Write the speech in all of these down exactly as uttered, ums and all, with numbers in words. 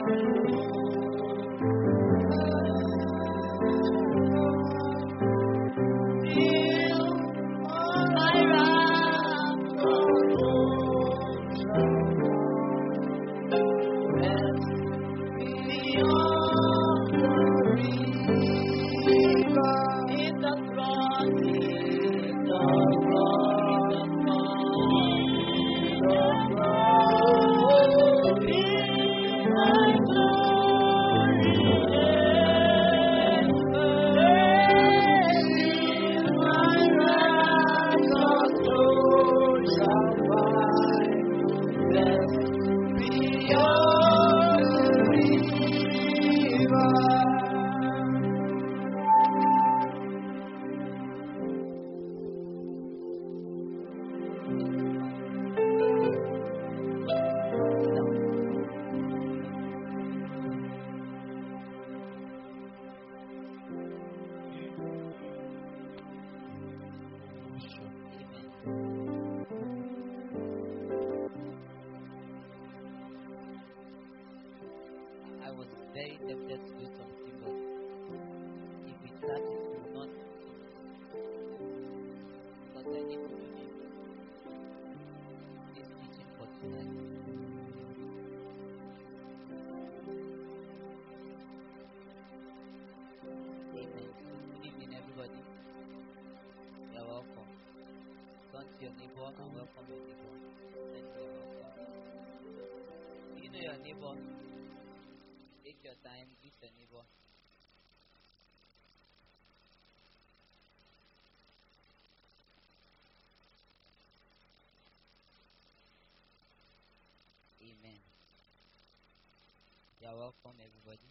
You're welcome, everybody.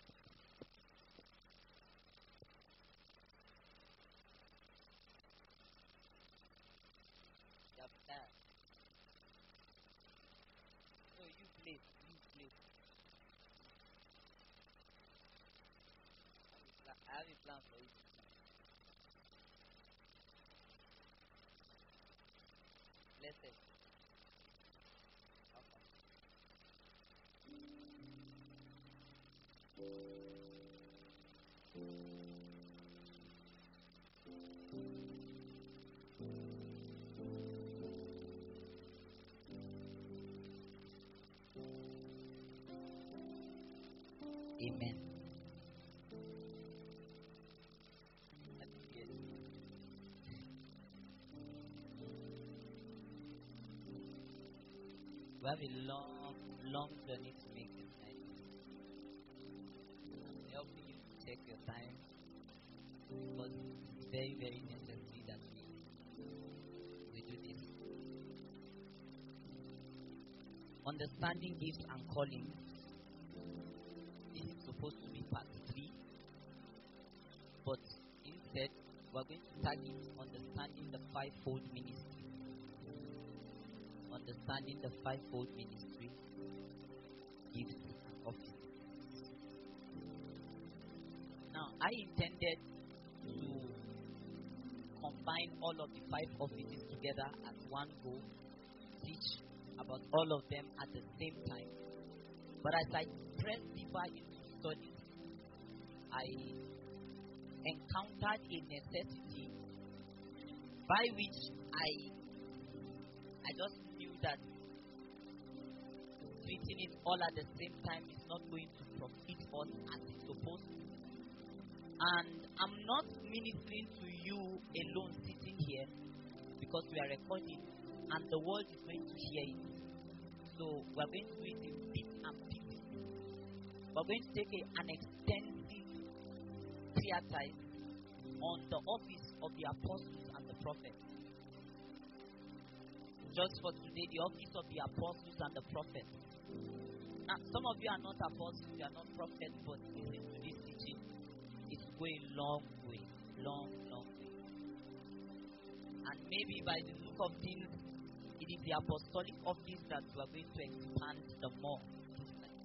Yep, that. So you play, you play. I have a plan for you. Blessed. Amen. We have a long, long journey to make tonight. I'm helping you to take your time because it's very, very necessary that we, we do this. Understanding gifts and callings. This is supposed to be part three, but instead we're going to target understanding the fivefold ministry. Understanding the fivefold ministry, gifts and offices. Now, I intended to combine all of the five offices together as one go, teach about all of them at the same time. But as I press deeper into studies, I encountered a necessity by which I I just knew that treating it all at the same time is not going to profit us as it's supposed to. And I'm not ministering to you alone sitting here because we are recording and the world is going to hear it. So we're going to do it in bits and pieces. We're going to take a, an extensive treatise on the office of the apostles and the prophets. Just for today, the office of the apostles and the prophets. Now, some of you are not apostles, you are not prophets, but listen to this teaching. It's going a long way, long, long way. And maybe by the look of things, it is the apostolic office that we are going to expand the more this time.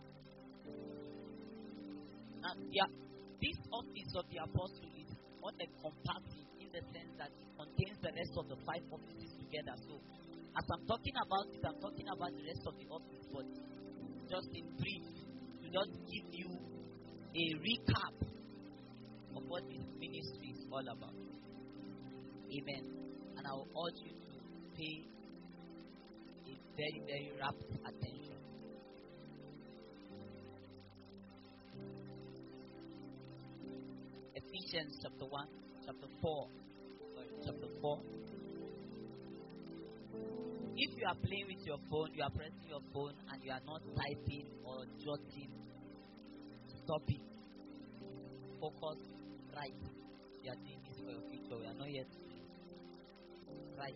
Now, yeah, this office of the apostle is not encompassing in the sense that it contains the rest of the five offices together. So, as I'm talking about it, I'm talking about the rest of the office, but just in brief, to just give you a recap of what this ministry is all about. Amen. And I will urge you to pay a very, very rapt attention. Ephesians chapter one, chapter four, sorry, chapter four. If you are playing with your phone, you are pressing your phone and you are not typing or jotting, stop it. Focus, right. You are doing this for your future. We are not yet to it. Right.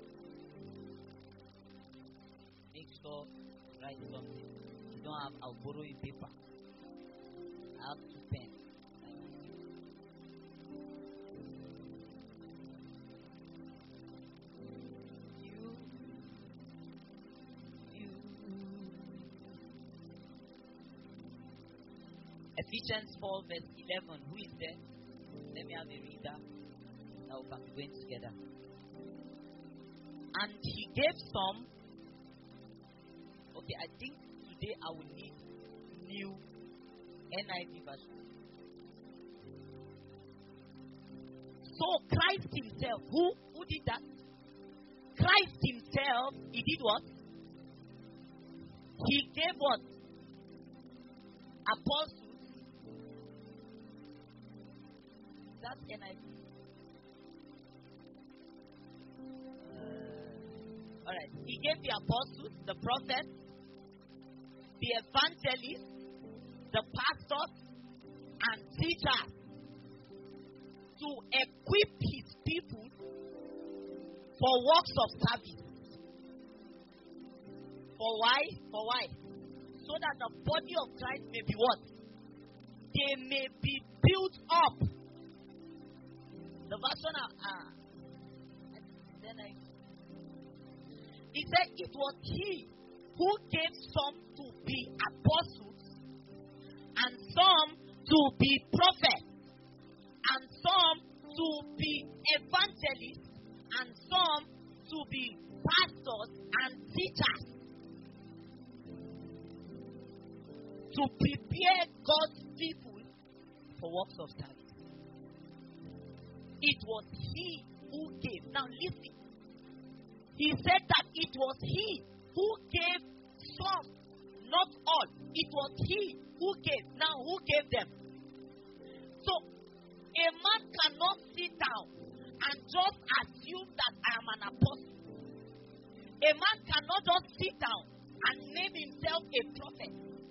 Make sure you write something. If you don't have, I'll borrow you paper. I have two pens. Ephesians four verse eleven. Who is there? Let me have a reader. Now we can be going together. And he gave some. Okay, I think today I will need new N I V version. So Christ himself, who who did that? Christ himself, he did what? He gave what? Apostles. That's N I V. Uh, Alright. He gave the apostles, the prophets, the evangelists, the pastors, and teachers to equip his people for works of service. For why? For why? So that the body of Christ may be what? They may be built up. The version of uh, then I he said it was he who gave some to be apostles, and some to be prophets, and some to be evangelists, and some to be pastors and teachers, to prepare God's people for works of service. It was he who gave. Now listen. He said that it was he who gave some, not all. It was he who gave. Now who gave them? So a man cannot sit down and just assume that I am an apostle. A man cannot just sit down and name himself a prophet.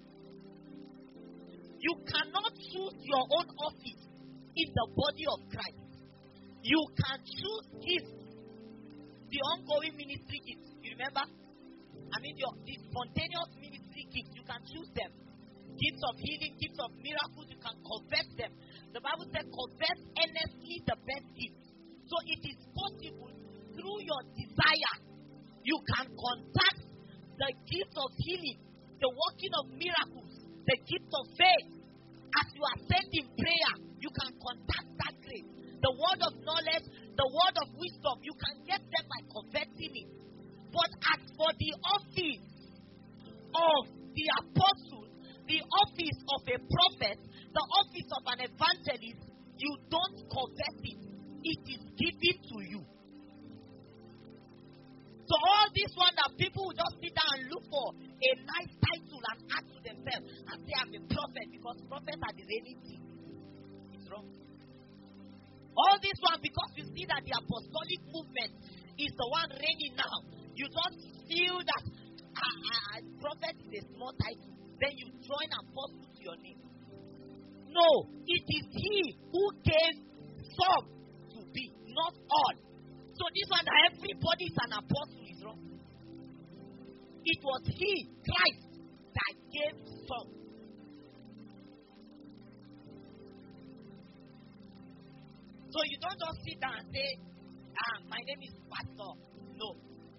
You cannot choose your own office in the body of Christ. You can choose gifts, the ongoing ministry gifts. You remember? I mean, your the spontaneous ministry gifts, you can choose them. Gifts of healing, gifts of miracles, you can convert them. The Bible says, convert earnestly the best gift. So it is possible through your desire, you can contact the gift of healing, the working of miracles, the gift of faith. As you are sent in prayer, you can contact that grace. The word of knowledge, the word of wisdom, you can get them by converting it. But as for the office of the apostle, the office of a prophet, the office of an evangelist, you don't convert it. It is given to you. So all this one that people will just sit down and look for a nice title and add to themselves and say I'm a prophet, because prophets are the reigning thing. It's wrong. All this one because you see that the apostolic movement is the one reigning now. You just feel that a uh, uh, prophet is a small title. Then you join apostle to your name. No, it is he who gave some to be, not all. So this one that everybody is an apostle is wrong. It was he, Christ, that gave some. So you don't just sit down and say, ah, my name is pastor. No.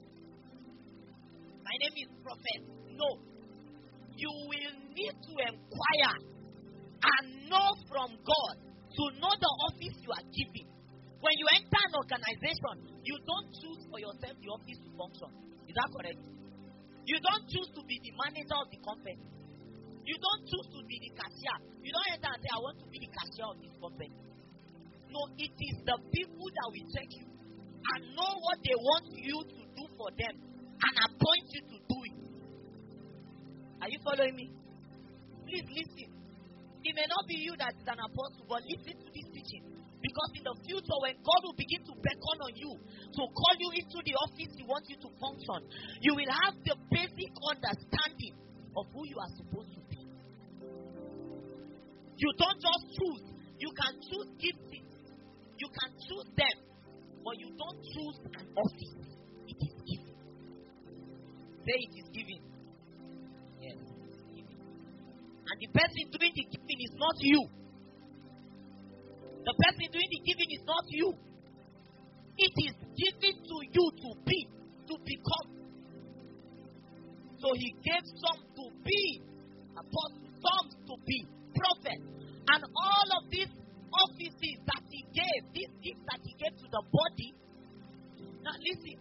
My name is prophet. No. You will need to inquire and know from God to know the office you are giving. When you enter an organization, you don't choose for yourself the office to function. Is that correct? You don't choose to be the manager of the company. You don't choose to be the cashier. You don't enter and say, I want to be the cashier of this company. No, it is the people that will check you and know what they want you to do for them and appoint you to do it. Are you following me? Please listen. It may not be you that is an apostle, but listen to this teaching. Because in the future, when God will begin to beckon on you, to call you into the office He wants you to function, you will have the basic understanding of who you are supposed to be. You don't just choose. You can choose gifts. You can choose them. But you don't choose an office. It is given. Say it is given. Yes, it is given. And the person doing the giving is not you. The person doing the giving is not you. It is given to you to be, to become. So He gave some to be apostles, some to be prophets, and all of these offices that He gave, these gifts that He gave to the body. Now listen,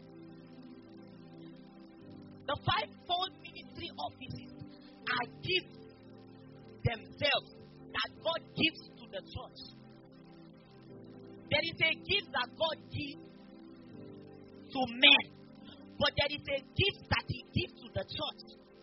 the fivefold ministry offices are gifts themselves that God gives to the church. There is a gift that God gives to men, but there is a gift that He gives to the church.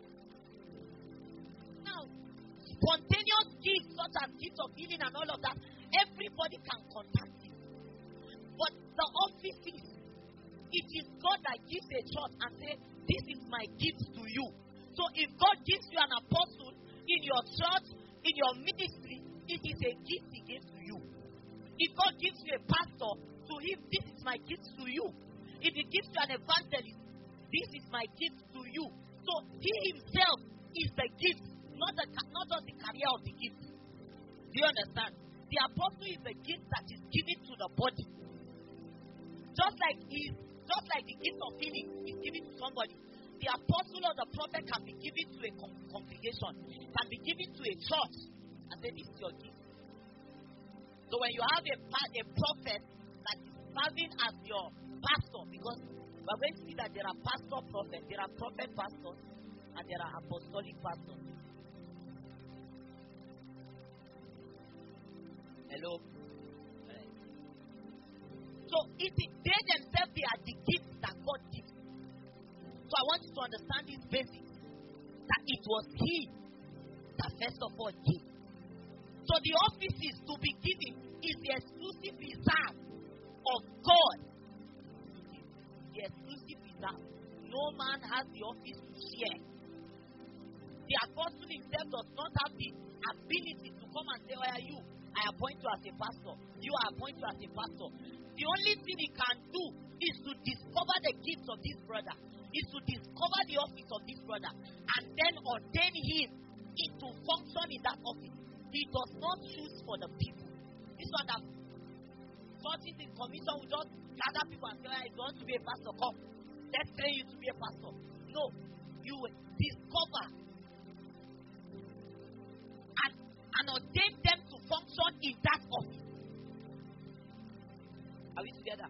Now, spontaneous gifts such as gifts of healing and all of that, everybody can contact it. But the offices, it is God that gives a church and says, this is my gift to you. So if God gives you an apostle in your church, in your ministry, it is a gift He gives to you. If God gives you a pastor, to him, this is my gift to you. If He gives you an evangelist, this is my gift to you. So He Himself is the gift, not the not just the carrier of the gift. Do you understand? The apostle is the gift that is given to the body. Just like is just like the gift of healing is given to somebody, the apostle or the prophet can be given to a con- congregation, can be given to a church, and say, this is your gift. So when you have a, a prophet that is serving as your pastor, because we're going to see that there are pastor prophets, there are prophet pastors, and there are apostolic pastors. Hello? Right. So it is, they themselves, they are the gifts that God gives. So I want you to understand this basics, that it was He that first of all gave. So the offices to be given is the exclusive reserve of God. The exclusive reserve. No man has the office to share. The apostle himself does not have the ability to come and say, where are you? I appoint you as a pastor. You are appointed as a pastor. The only thing he can do is to discover the gifts of this brother, is to discover the office of this brother, and then ordain him into function in that office. He does not choose for the people. This one that churches in commission will just gather people and say, if you want to be a pastor, come. Let's train you to be a pastor. No. You will discover and, and ordain them to function in that office. Are we together?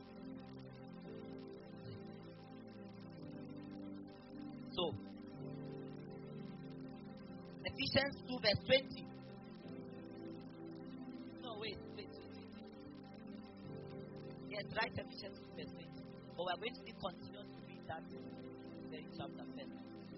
So, Ephesians two verse twenty. No, wait, wait, wait, wait. Yes, right, Ephesians two verse twenty. But we are going to be continue to read that very chapter first.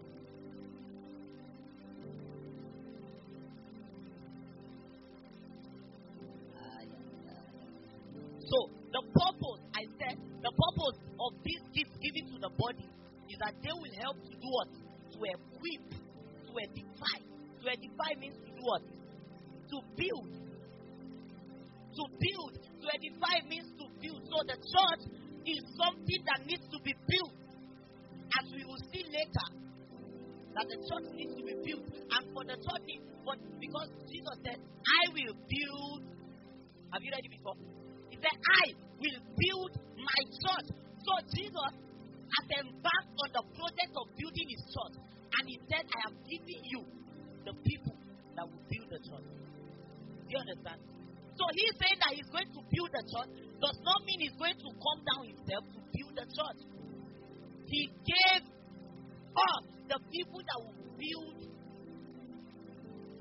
So, the purpose, I said, the purpose of these gifts given to the body is that they will help to do what? To equip, to edify. To edify means to do what? To build. To build. To edify means to build. So the church is something that needs to be built. As we will see later, that the church needs to be built. And for the church, but because Jesus said, I will build. Have you read it before? He said, I will build my church. So Jesus has embarked on the project of building his church. And he said, I am giving you the people that will build the church. Do you understand? So he's saying that he's going to build the church does not mean he's going to come down himself to build the church. He gave us the people that will build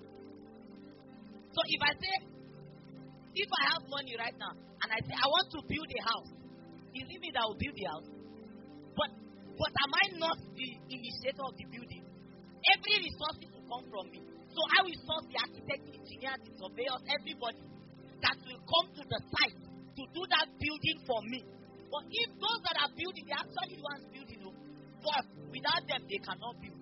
So if I say, if I have money right now, and I say, I want to build a house, is it me that will build the house? But, but am I not the initiator of the building? Every resource will come from me. So I will source the architect, the engineer, the surveyors, everybody that will come to the site to do that building for me. But if those that are building, they are actually the ones building, you know, but without them, they cannot build.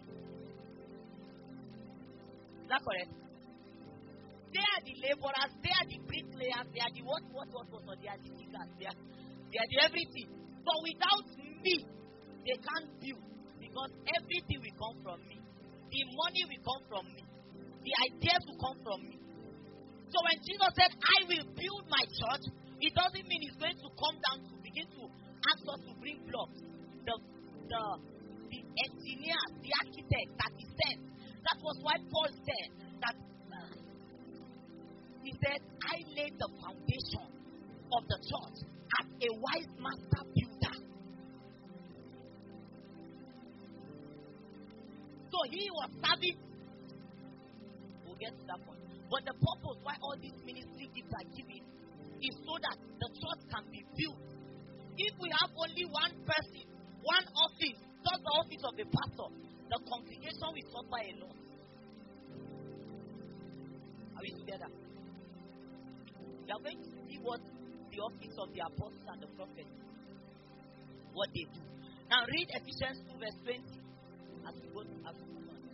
Is that correct? They are the laborers, they are the bricklayers, they are the what, what, what, what, what, they are the diggers, they are, they are the everything. But without me, they can't build because everything will come from me. The money will come from me. The ideas will come from me. So when Jesus said, I will build my church, it doesn't mean he's going to come down to begin to ask us to bring blocks. The, the, the engineers, the architects that he sent. That was why Paul said that uh, he said, I laid the foundation of the church as a wise master builder. So he was serving. We'll get to that point. But the purpose why all these ministry gifts are given is so that the church can be built. If we have only one person, one office, just the office of the pastor, the congregation will suffer a lot. Are we together? We are going to see what the office of the apostles and the prophets, what they do. Now read Ephesians two verse twenty as we go to as we move on.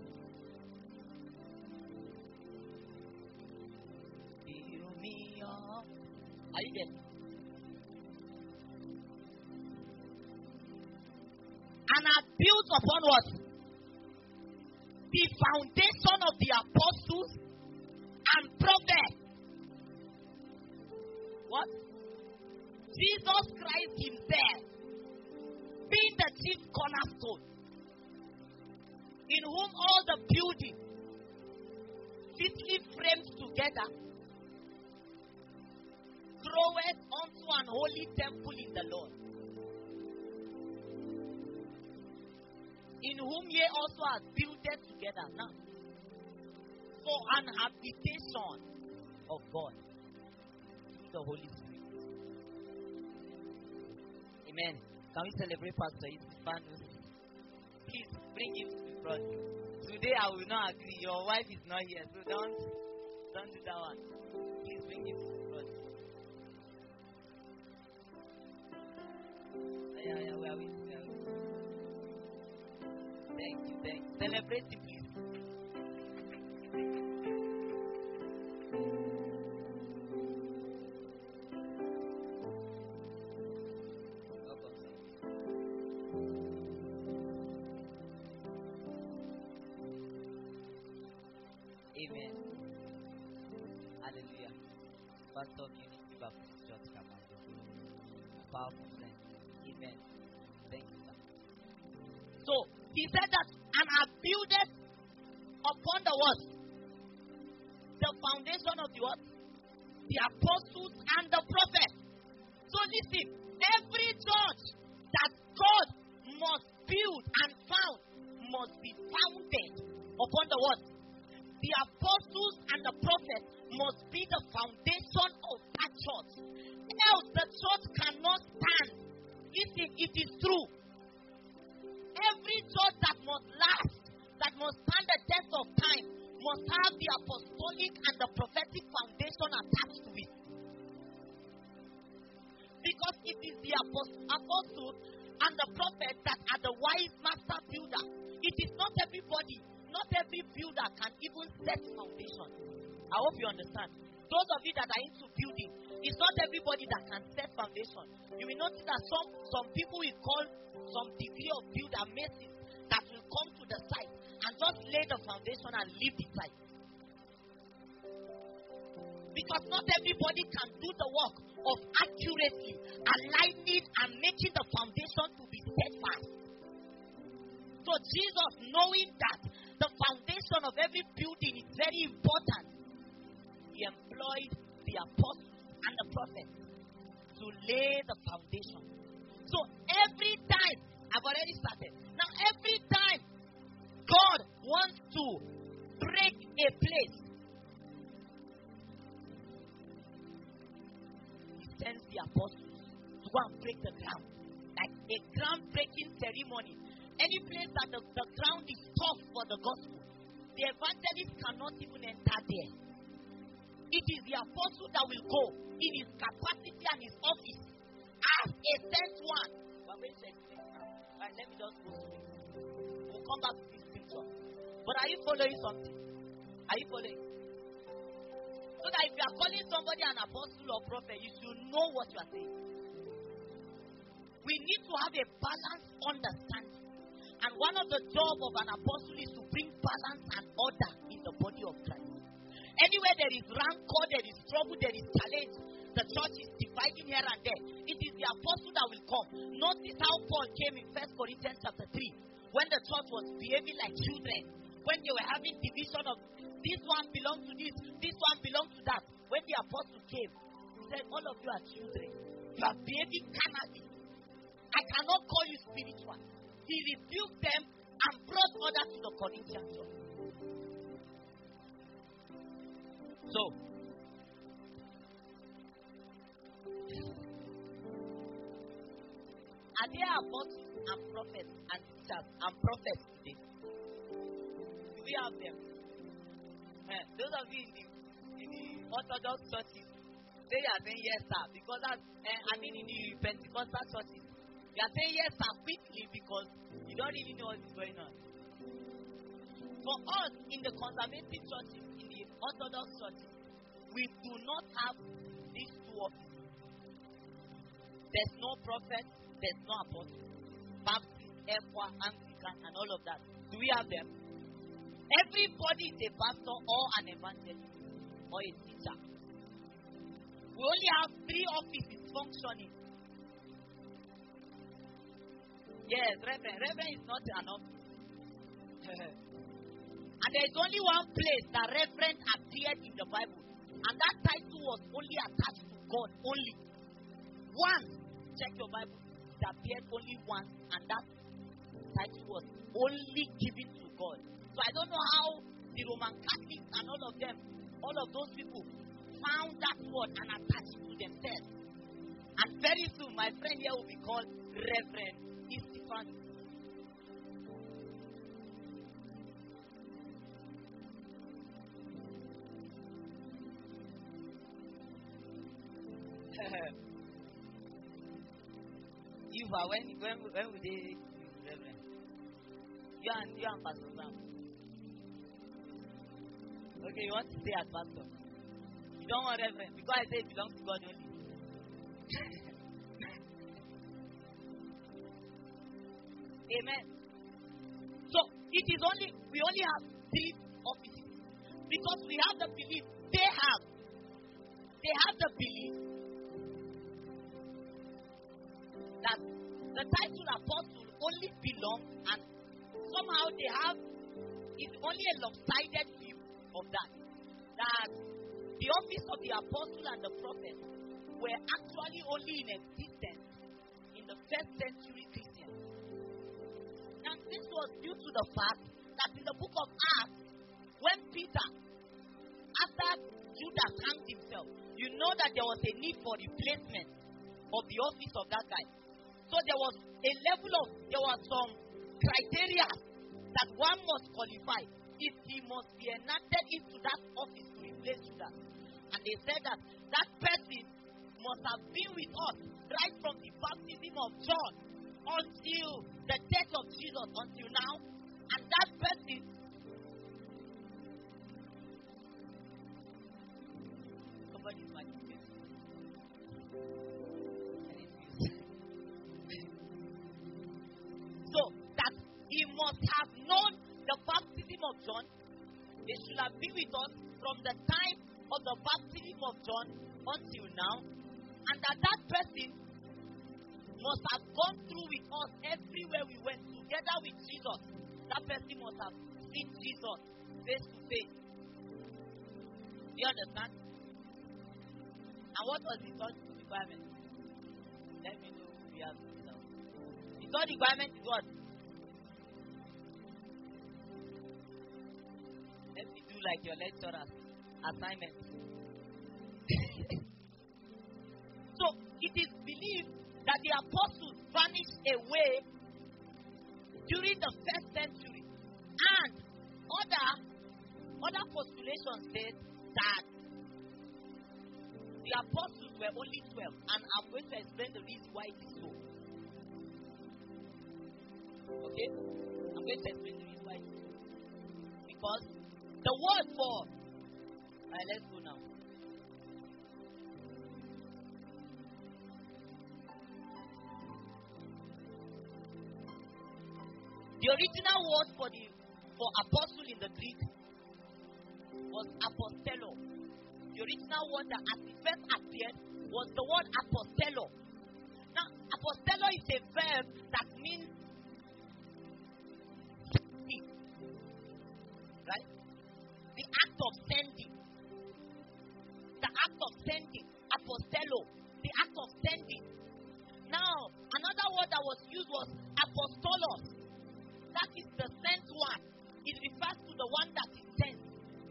Fill me up. Are you there? And are built upon what? The foundation of the apostles and prophets. What? Jesus Christ himself being the chief cornerstone, in whom all the building fitly framed together groweth unto an holy temple in the Lord, in whom ye also are builded together now for an habitation of God through the Holy Spirit. Amen. Can we celebrate Pastor Istifanus? Please bring him to the front. Today I will not agree. Your wife is not here, so don't don't do that one. Please bring him to the front. Yeah, yeah, we are with you. Thank you, thank you. Celebrate him, please. Amen. Hallelujah. Pastor of Unity Baptist Church, Kamando. Powerful friend. Amen. Thank you, sir. So, he said that, and are builded upon the what? The foundation of the what? The apostles and the prophets. So listen, every church that God must build and found must be founded upon the what? The apostles and the prophets must be the foundation of that church. Else the church cannot stand. Listen, it is true. Every church that must last, that must stand the test of time, must have the apostolic and the prophetic foundation attached to it. Because it is the apostles and the prophets that are the wise master builder. It is not everybody, not every builder can even set foundation. I hope you understand. Those of you that are into building, it's not everybody that can set foundation. You will notice that some, some people will call some degree of builder masons that will come to the site and just lay the foundation and leave the site. Because not everybody can do the work of accurately aligning and making the foundation to be steadfast. So Jesus, knowing that the foundation of every building is very important, he employed the apostles and the prophets to lay the foundation. So every time, I've already started. Now every time God wants to break a place, to go and break the ground. Like a ground-breaking ceremony. Any place that the, the ground is tough for the gospel, the evangelist cannot even enter there. It is the apostle that will go in his capacity and his office as a sent one. But wait a second. Right, let me just go through it. We'll come back to this scripture. But are you following something? Are you following? So that if you are calling somebody an apostle or prophet, you should know what you are saying. We need to have a balanced understanding. And one of the jobs of an apostle is to bring balance and order in the body of Christ. Anywhere there is rancor, there is trouble, there is challenge, the church is dividing here and there. It is the apostle that will come. Notice how Paul came in First Corinthians chapter three, when the church was behaving like children, when they were having division of this one belongs to this, this one belongs to that. When the apostle came, he said, all of you are children. You are behaving carnally. I cannot call you spiritual. He rebuked them and brought order to the Corinthian church. So, are there apostles and prophets and teachers and prophets today? Do we have them? Eh, those of you in the, in the Orthodox churches, they are saying yes, sir, because that's, eh, I mean in the Pentecostal churches, they are saying yes, sir, quickly because you don't really know what is going on. For us, in the conservative churches, in the Orthodox churches, we do not have these two offices. There's no prophet, there's no apostle. Baptist, Equa, Anglican, and all of that. Do we have them? Everybody is a pastor or an evangelist or a teacher. We only have three offices functioning. Yes, Reverend. Reverend is not an office. And there is only one place that Reverend appeared in the Bible. And that title was only attached to God. Only. Once. Check your Bible. It appeared only once. And that title was only given to God. So I don't know how the Roman Catholics and all of them, all of those people, found that word and attached it to themselves. And very soon, my friend here will be called Reverend Stephen. You are when when when would they Reverend? You and you and Pastor Sam. Okay, you want to stay as pastor. You don't want Reverend because I say it belongs to God only. Amen. So it is only we only have three offices because we have the belief they have. They have the belief that the title apostle only belongs, and somehow they have it's only a lopsided view of that. That the office of the apostle and the prophet were actually only in existence in the first century Christians. And this was due to the fact that in the book of Acts, when Peter, after Judas hanged himself, you know that there was a need for replacement of the office of that guy. So there was a level of, there was some criteria that one must qualify if he must be enacted into that office to replace Judas. And they said that that person must have been with us right from the baptism of John until the death of Jesus, until now. And that person somebody's like so that he must have known the baptism of John. They should have been with us from the time of the baptism of John until now, and that that person must have gone through with us everywhere we went together with Jesus. That person must have seen Jesus face to face. You understand? And what was the third requirement? Let me know who we have to now. The third requirement is what? Let me do like your lecturer's assignment. So it is believed that the apostles vanished away during the first century. And other, other postulations said that the apostles were only twelve. And I'm going to explain the reason why it is so. Okay? I'm going to explain the reason why it is so. Because the word for... Alright, let's go now. The original word for the for apostle in the Greek was apostello. The original word that at the first appeared was the word apostello. Now, apostello is a verb that means sending, right? The act of sending. The act of sending. Apostello. The act of sending. Now, another word that was used was apostolos. That is the sent one. It refers to the one that is sent.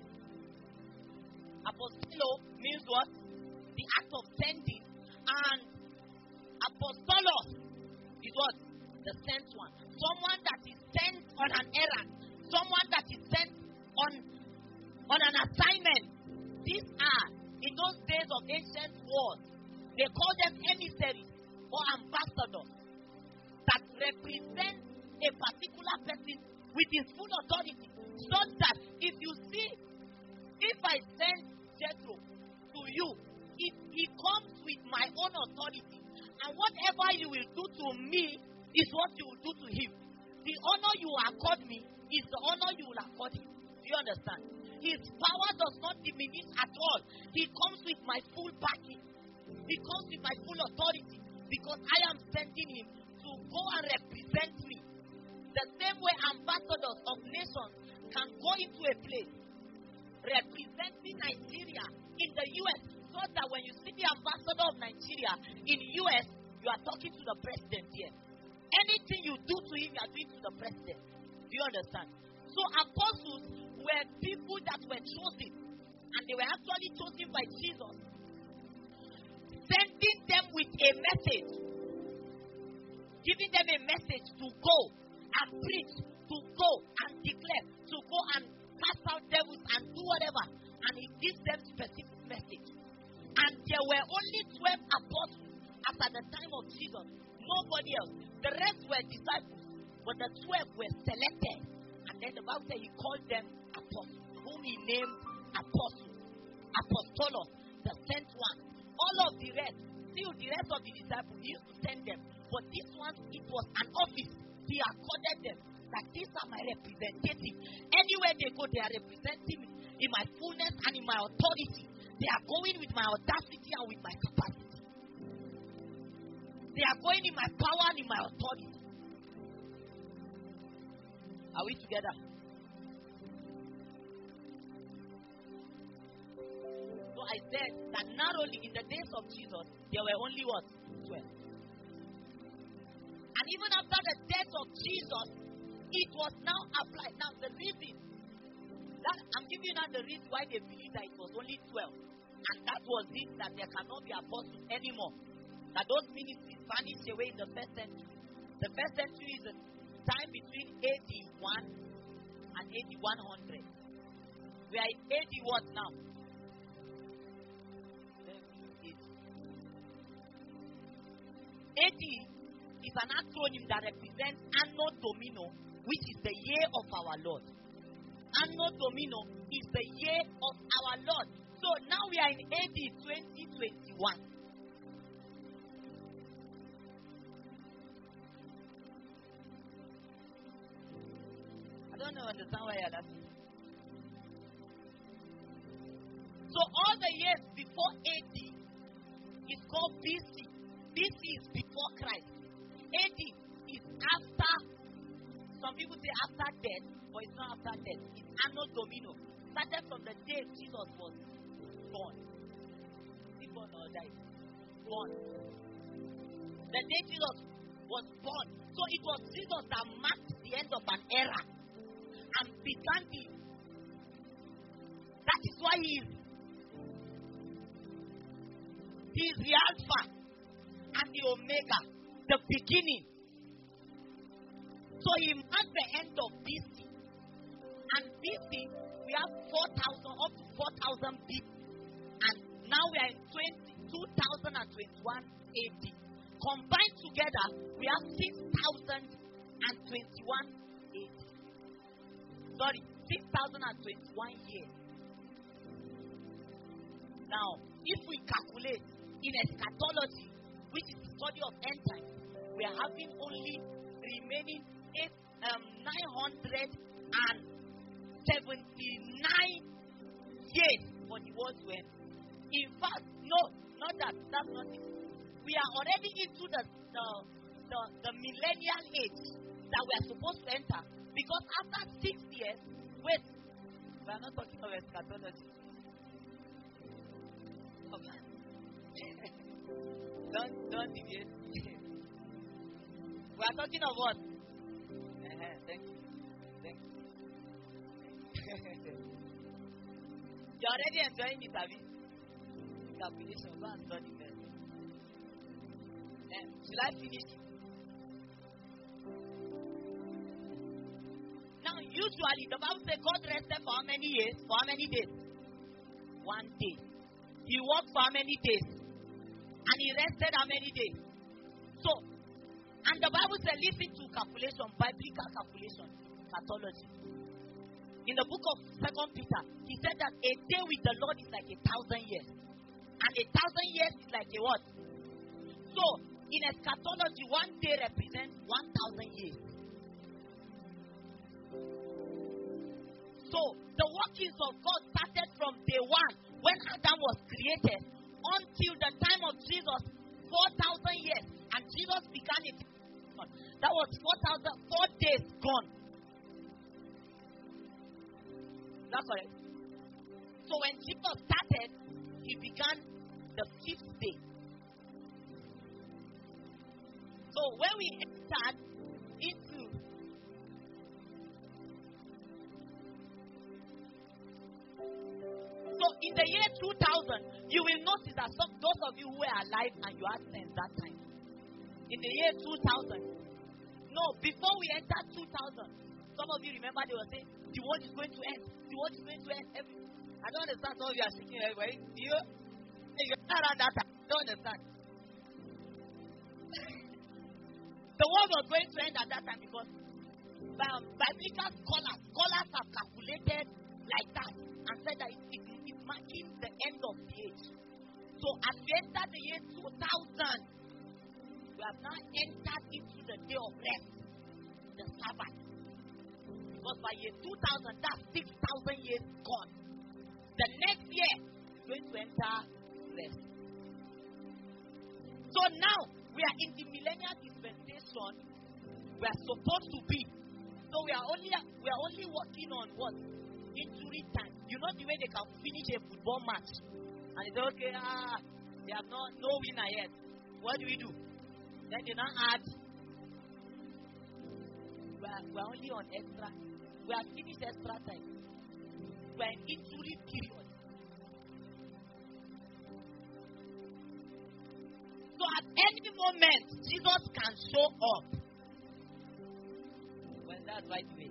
Apostolo means what? The act of sending. And apostolos is what? The sent one. Someone that is sent on an errand. Someone that is sent on, on an assignment. These are, in those days of ancient wars, they call them emissaries or ambassadors that represent a particular person with his full authority, such that if you see, if I send Jethro to you, if he comes with my own authority, and whatever you will do to me is what you will do to him. The honor you accord me is the honor you will accord him. Do you understand? His power does not diminish at all. He comes with my full backing. He comes with my full authority, because I am sending him to go and represent me. The same way ambassadors of nations can go into a place representing Nigeria in the U S, so that when you see the ambassador of Nigeria in U S, you are talking to the president here. Anything you do to him, you are doing to the president. Do you understand? So apostles were people that were chosen, and they were actually chosen by Jesus, sending them with a message, giving them a message to go and preach, to go and declare, to go and cast out devils and do whatever. And he gives them specific message. And there were only twelve apostles as at the time of Jesus. Nobody else. The rest were disciples. But the twelve were selected. And then the Bible says he called them apostles, whom he named apostles. Apostolos, the sent one. All of the rest, still the rest of the disciples, he used to send them. But this one, it was an office. He accorded them that these are my representatives. Anywhere they go, they are representing me in my fullness and in my authority. They are going with my audacity and with my capacity. They are going in my power and in my authority. Are we together? So I said that not only in the days of Jesus, there were only what? twelve. And even after the death of Jesus, it was now applied. Now the reason, that I'm giving you now the reason why they believe that it was only twelve. And that was it, that there cannot be apostles anymore. That those ministries vanished away in the first century. The first century is a time between A D one and A D one hundred. We are in A D what now? A D is an acronym that represents Anno Domino, which is the year of our Lord. Anno Domino is the year of our Lord. So now we are in A D twenty twenty-one. I don't know, understand why you're laughing. So all the years before A D is called B C. B C is before Christ. A D is after. Some people say after death, but it's not after death. It's Anno Domino. Started from the day Jesus was born. He born or died? Born. The day Jesus was born. So it was Jesus that marked the end of an era and began the. That is why he is. He is the Alpha and and the Omega, the beginning. So he marked the end of B C. And B C, we have four thousand, up to four thousand people. And now we are in two thousand twenty-one A D. Combined together, we have six thousand twenty-one A D. Sorry, six thousand twenty-one years. Now, if we calculate in eschatology, which is the study of end times, we are having only remaining eight, um, nine hundred seventy-nine years for the world to end. In fact, no, not that. That's not it. We are already into the the, the, the millennial age that we are supposed to enter. Because after six years, wait, we are not talking of eschatology. Okay. don't don't deviate. We are talking of what? Uh-huh. Thank you. Thank you. You're already enjoying the service. Calculation, go and study first. Um, should I finish it? Now, usually the Bible says God rested for how many years? For how many days? One day. He worked for how many days? And he rested how many days? So, and the Bible says, listen to calculation, biblical calculation, pathology. In the book of Second Peter, he said that a day with the Lord is like a thousand years. And a thousand years is like a what? So, in eschatology, one day represents one thousand years. So, the workings of God started from day one, when Adam was created, until the time of Jesus, four thousand years. And Jesus began it. That was four thousand, four days gone. That's correct. So when Jesus started, he began the fifth day. So when we entered into So in the year two thousand, you will notice that some, those of you who were alive and you had sense that time. In the year two thousand, no, before we entered two thousand, some of you remember they were saying, the world is going to end. The world is going to end. Every, I don't understand. Some of you are speaking everywhere. Do you? You're not around that time. I don't understand. The world was going to end at that time because um, biblical scholars, scholars have calculated like that and said that it, it, it's marking the end of the age. So as we enter the year two thousand, we have now entered into the day of rest, the Sabbath. Because by year two thousand, that's six thousand years gone. The next year, we're going to enter rest. So now, we are in the millennial dispensation we are supposed to be. So we are only we are only working on what? Injury time. You know the way they can finish a football match. And they say, okay, ah, they have no, no winner yet. What do we do? Then they now add. We are, we are only on extra. We have finished extra time. We are in injury period. So at any moment, Jesus can show up. Well, that's right way.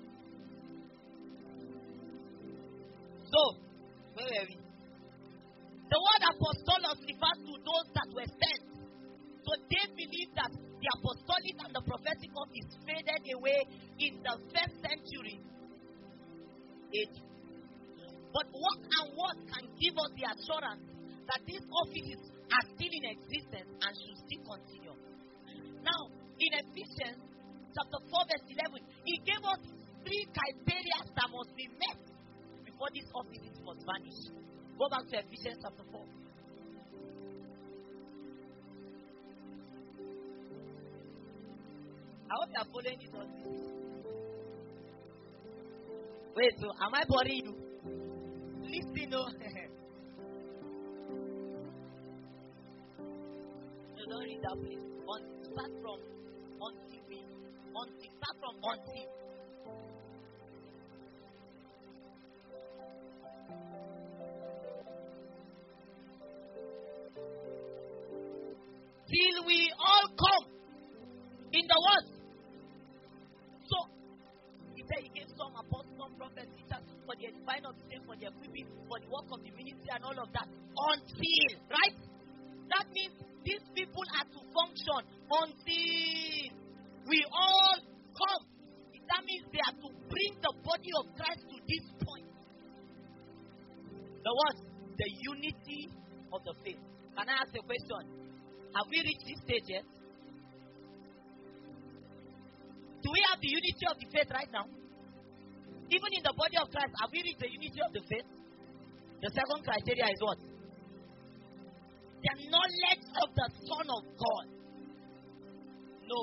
So, where were we? The word apostolos refers to those that were sent. So they believe that the apostolic and the prophetic office faded away in the first century A D. But what and what can give us the assurance that these offices are still in existence and should still continue? Now, in Ephesians chapter four, verse eleven, he gave us three criteria that must be met before these offices must vanish. Go back to Ephesians chapter four. I hope you are following this on. Wait, so am I boring you? Listen, no. No, don't read that place. On, start from until we. Until, start from until. Till we all come in the word. So, he said he gave some apostles, some prophets, teachers for the edifying of the saints, for the equipping, for the work of the ministry and all of that. Until, right? That means these people are to function until we all come. That means they are to bring the body of Christ to this point. The what? The unity of the faith. Can I ask a question? Have we reached this stage yet? Do we have the unity of the faith right now? Even in the body of Christ, have we reached the unity of the faith? The second criteria is what? The knowledge of the Son of God. No.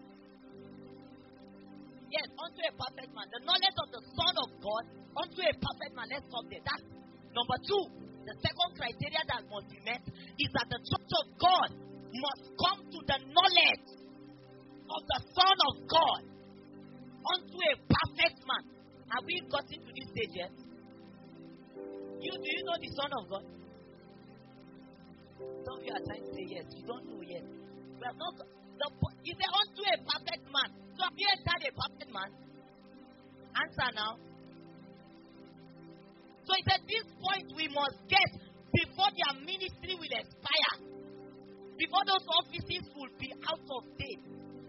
Yes, unto a perfect man. The knowledge of the Son of God unto a perfect man. Let's stop there. That's number two. The second criteria that must be met is that the church of God must come to the knowledge of the Son of God unto a perfect man. Have we gotten to this stage yet? You do you know the Son of God? Some of you are trying to say yes. You don't know yet. We have not. The, is there unto a perfect man? So have you entered a perfect man? Answer now. So he said, this point we must get before their ministry will expire. Before those offices will be out of date.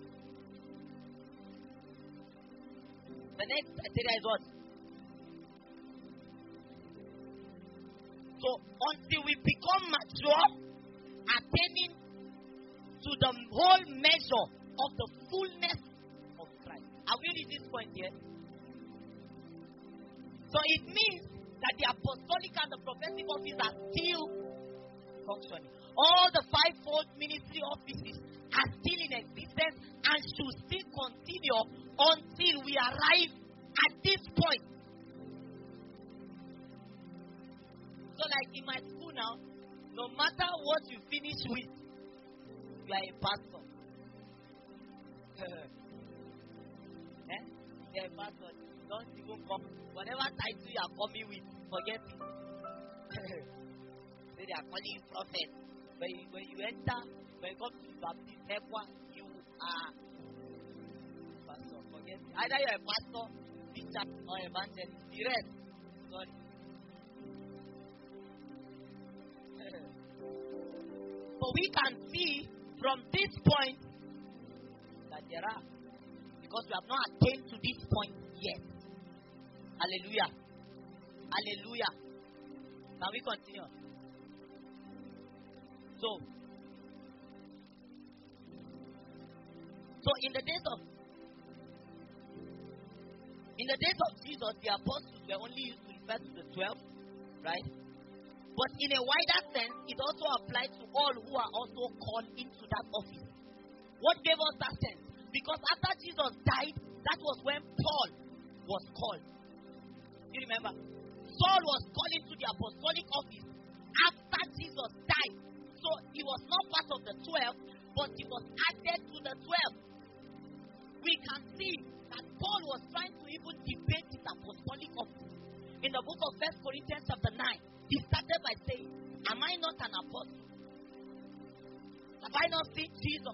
The next criteria is what? So until we become mature, attaining to the whole measure of the fullness of Christ. Are we reached this point here? So it means that the apostolic and the prophetic office are still functioning. All the fivefold ministry offices are still in existence and should still continue until we arrive at this point. So like in my school now, no matter what you finish with, you are a pastor. eh? You are a pastor. Don't even come. Whatever title you are coming with, forget it. Say they are calling you prophet. When you, when you enter, when you come to Baptist, you are pastor. Forget it. Either you are a pastor, teacher, or evangelist. The rest, sorry. But we can see from this point that there are, because we have not attained to this point yet. Hallelujah. Hallelujah. Can we continue? So, so in the days of in the days of Jesus, the apostles were only used to refer to the twelve, right? But in a wider sense, it also applies to all who are also called into that office. What gave us that sense? Because after Jesus died, that was when Paul was called. You remember? Saul was called into the apostolic office after Jesus died. So he was not part of the twelve, but he was added to the twelve. We can see that Paul was trying to even debate his apostolic office. In the book of First Corinthians chapter nine, he started by saying, am I not an apostle? Have I not seen Jesus?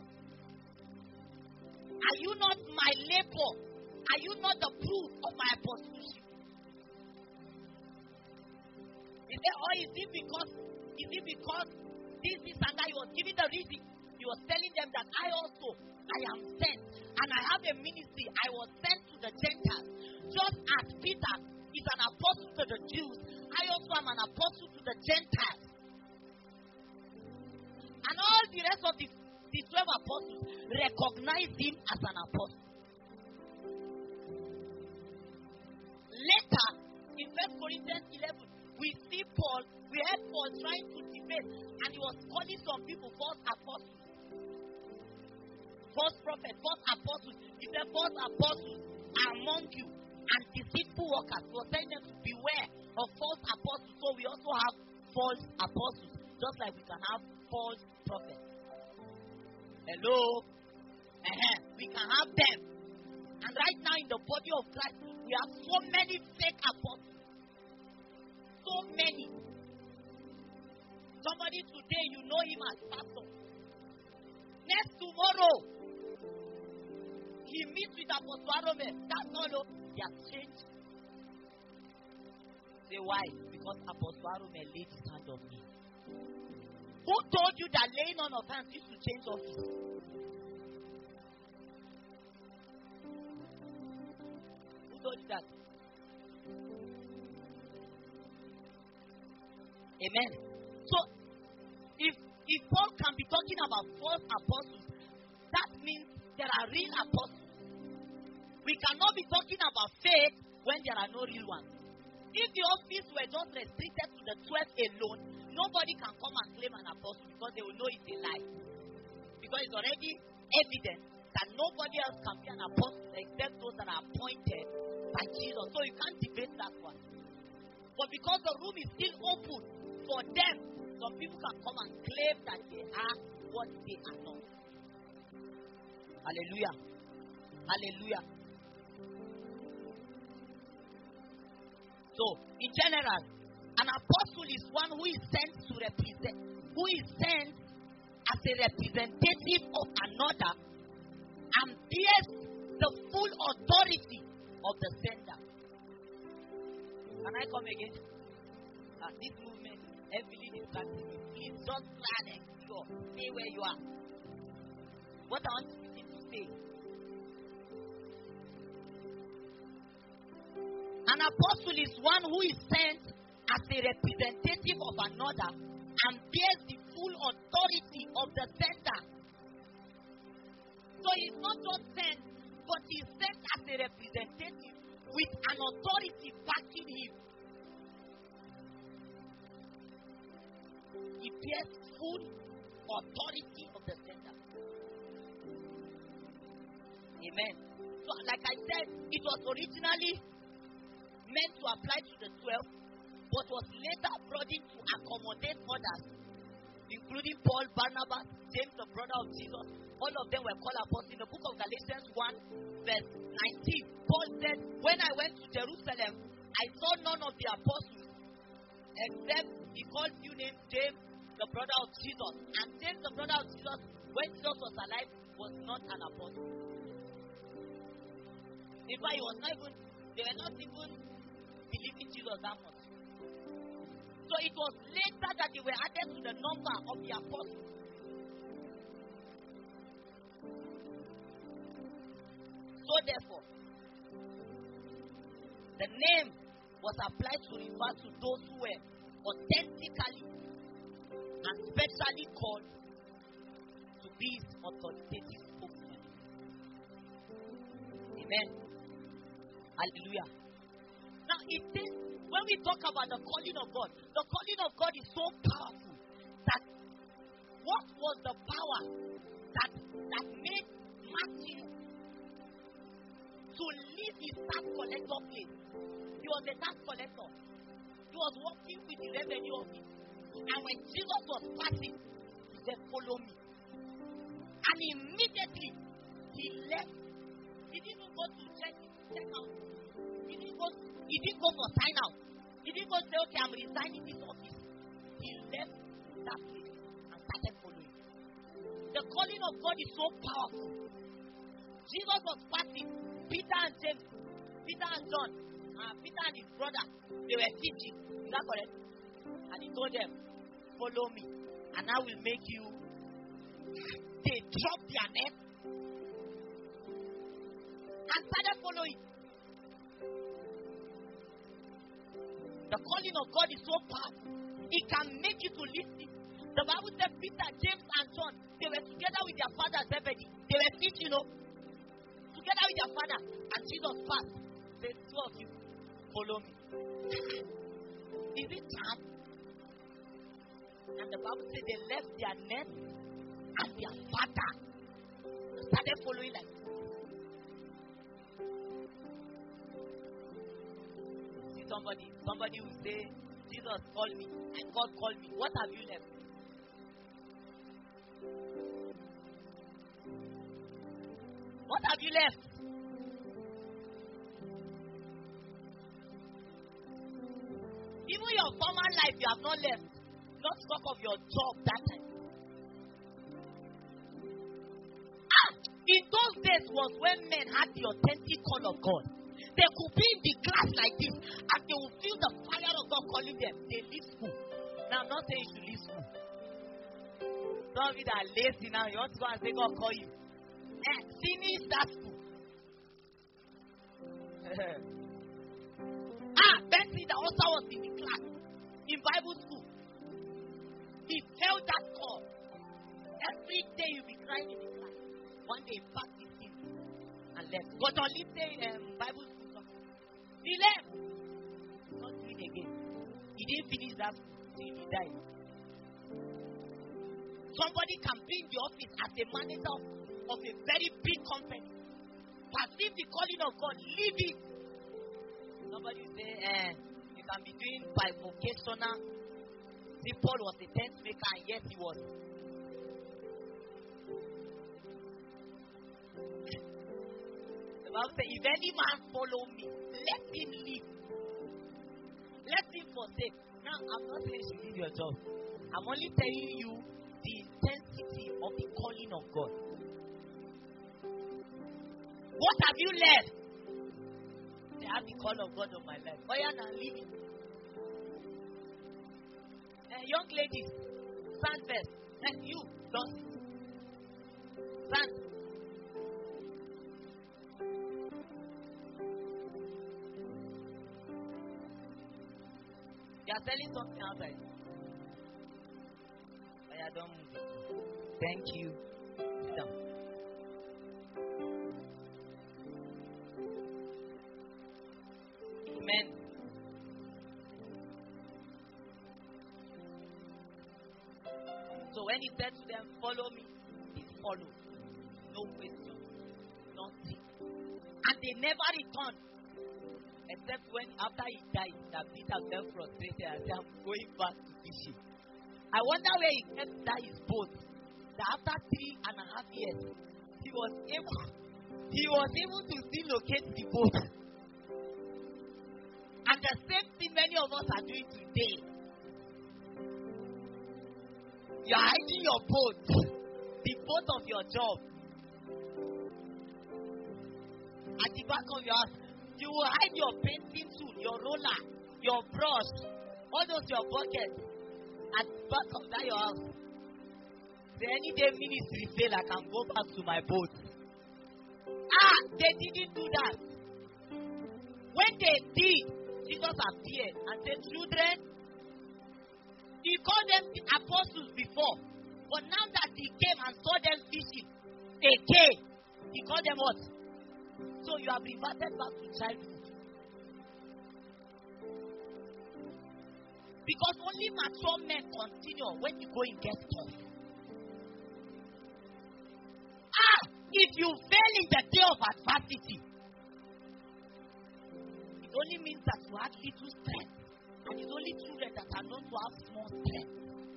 Are you not my labor? Are you not the proof of my apostleship? He said, or is it because, is it because this, this, and that? He was giving the reason. He was telling them that I also, I am sent. And I have a ministry. I was sent to the Gentiles. Just as Peter is an apostle to the Jews, I also am an apostle to the Gentiles. And all the rest of the, the twelve apostles recognized him as an apostle. Later, in First Corinthians eleven, we see Paul, we heard Paul trying to debate, and he was calling some people false apostles, false prophets, false apostles. He said false apostles are among you, and deceitful workers. He was telling them to beware of false apostles. So we also have false apostles, just like we can have false prophets. Hello? Uh-huh. We can have them. And right now in the body of Christ, we have so many fake apostles. So many. Somebody today, you know him as pastor. Next tomorrow, he meets with Apostle Arome. That's all. He has changed. Say why? Because Apostle Arome laid his hand on me. Who told you that laying on of hands used to change office? Who told you that? Amen. So, if if Paul can be talking about false apostles, that means there are real apostles. We cannot be talking about faith when there are no real ones. If the office were just restricted to the twelve alone, nobody can come and claim an apostle because they will know it's a lie. Because it's already evident that nobody else can be an apostle except those that are appointed by Jesus. So you can't debate that one. But because the room is still open for them, some people can come and claim that they are what they are not. Hallelujah. Hallelujah. So, in general, an apostle is one who is sent to represent, who is sent as a representative of another and bears the full authority of the sender. Can I come again? Uh, this movement heavily distracting me. Please just plan and go. Stay where you are. What I want you to say. An apostle is one who is sent as a representative of another and bears the full authority of the sender. So he's not just sent, but he's sent as a representative with an authority backing him. He bears full authority of the sender. Amen. So, like I said, it was originally meant to apply to the twelve, but was later brought in to accommodate others, including Paul, Barnabas, James, the brother of Jesus. All of them were called apostles. In the book of Galatians one, verse nineteen, Paul said, when I went to Jerusalem, I saw none of the apostles, except he called few names, James, the brother of Jesus. And James, the brother of Jesus, when Jesus was alive, was not an apostle. In fact, he was not even, they were not even believing Jesus that much. So it was later that they were added to the number of the apostles. So therefore, the name was applied to refer to those who were authentically and specially called to be his authoritative spokesman. Amen. Hallelujah. Now, it is, when we talk about the calling of God, the calling of God is so powerful that what was the power that, that made Matthew to leave his tax collector place? He was a tax collector. He was working with the revenue office. And when Jesus was passing, he said, follow me. And immediately, he left. He didn't go to check, check out. He didn't go, he didn't go for sign out. He didn't go say, okay, I'm resigning this office. He left that place and started following. The calling of God is so powerful. Jesus was passing. Peter and James, Peter and John, uh, Peter and his brother, they were teaching. Is that correct? And he told them, follow me, and I will make you. They dropped their net and started following. The calling of God is so powerful. It can make you to listen. The Bible said Peter, James, and John, they were together with their father Zebedee. They were teaching, you know, together with their father. And Jesus passed. Said, two of you, follow me. Is it time? And the Bible said they left their net and their father started following like this. See somebody, somebody will say, Jesus called me and God called me. What have you left? What have you left? Even your former life you have not left. Not talk of your job that time. In those days was when men had the authentic call of God. They could be in the class like this, and they will feel the fire of God calling them. They leave school. Now, I'm not saying you should leave school. Some of you that are lazy now, you want to go and say, God call you. Eh, finish that school. ah, Bentley, the also was in the class, in Bible school. He felt that call. Every day you'll be crying in the class. One day he packed his things and left. But on this day, um, Bible school, he left. Not doing again. He didn't finish that school till he died. Somebody can be in the office as a manager of, of a very big company. Perceive the calling of God. Leave it. Somebody say, eh, you can be doing bivocational. See, Paul was a tent maker, and yes, he was. The Bible says, if any man follow me, let him live. Let him forsake. Now, I'm not saying you should leave your job. I'm only telling you the intensity of the calling of God. What have you left? I have the call of God on my life. Why are you not living? Uh, young ladies, stand first. And you, don't sit. Stand. You are selling something outside. I don't move it. Thank you. Sit down. Amen. So when he said to them, follow me, they followed. No question. Nothing. And they never returned. Except when after he died, that Peter felt frustrated and said, I'm going back to fishing. I wonder where he kept that his boat. That after three and a half years, he was able he was able to still locate the boat. And the same thing many of us are doing today. You are hiding your boat, the boat of your job, at the back of your house. You will hide your painting tool, your roller, your brush, all those your buckets at the back of that your house. The any day ministry fail, I can go back to my boat. Ah, they didn't do that. When they did, Jesus appeared and said, children, he called them the apostles before. But now that he came and saw them fishing, again, he called them what? So you have reverted back to childhood. Because only mature men continue when you go and get tough. Ah, if you fail in the day of adversity, it only means that you have little strength. And it's only children that are known to have small strength.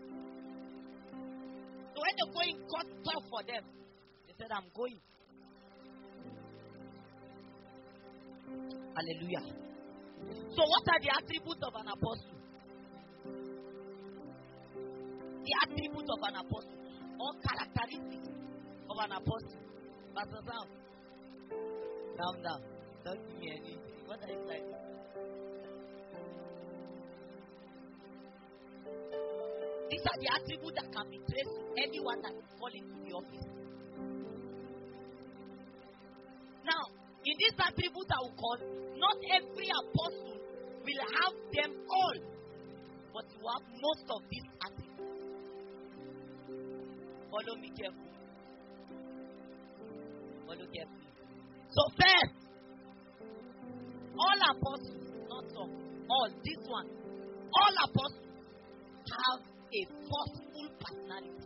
So when the going got tough for them, they said, I'm going. Hallelujah. So what are the attributes of an apostle? The attributes of an apostle, or characteristics of an apostle. Pastor Sam, calm down. Don't give me anything. What are you saying? These are the attributes that can be traced to anyone that is calling to the office. Now, in this attribute I will call, not every apostle will have them all, but you have most of these attributes. Follow me carefully. Follow carefully. So first, all apostles, not some, all, this one, all apostles have a forceful personality.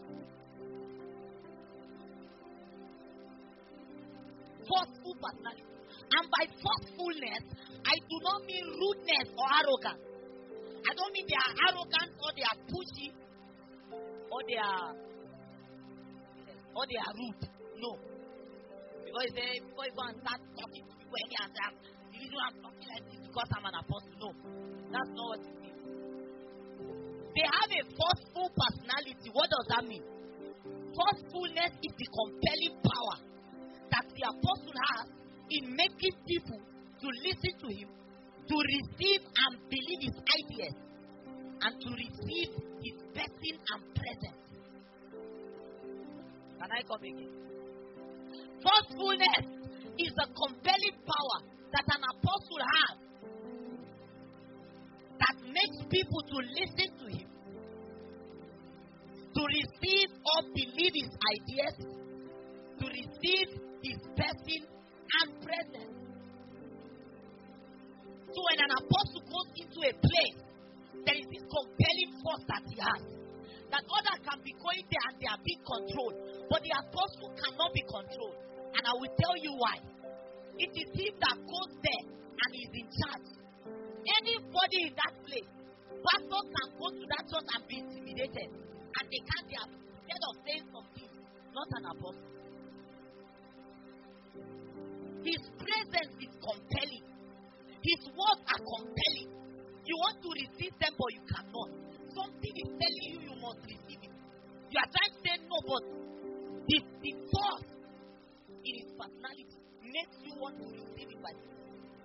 Forceful personality. And by forcefulness, I do not mean rudeness or arrogance. I don't mean they are arrogant or they are pushy or they are or they are rude. No. Because they before you go and start talking to people any and say, the reason I'm talking like this because I'm an apostle. No. That's not what it means. They have a forceful personality. What does that mean? Forcefulness is the compelling power that the apostle has in making people to listen to him, to receive and believe his ideas, and to receive his person and presence. Can I come again? Forcefulness is a compelling power that an apostle has that makes people to listen to him, to receive or believe his ideas, to receive his person and presence. So when an apostle goes into a place, there is this compelling force that he has, that others can be going there and they are being controlled, but the apostle cannot be controlled. And I will tell you why. It is him that goes there and is in charge. Anybody in that place, pastors can go to that church and be intimidated, and they can't, they are instead of saying something, not an apostle. His presence is compelling. His words are compelling. You want to receive them, but you cannot. Something is telling you you must receive it. You are trying to say no, but the, the force in his personality makes you want to receive it by faith.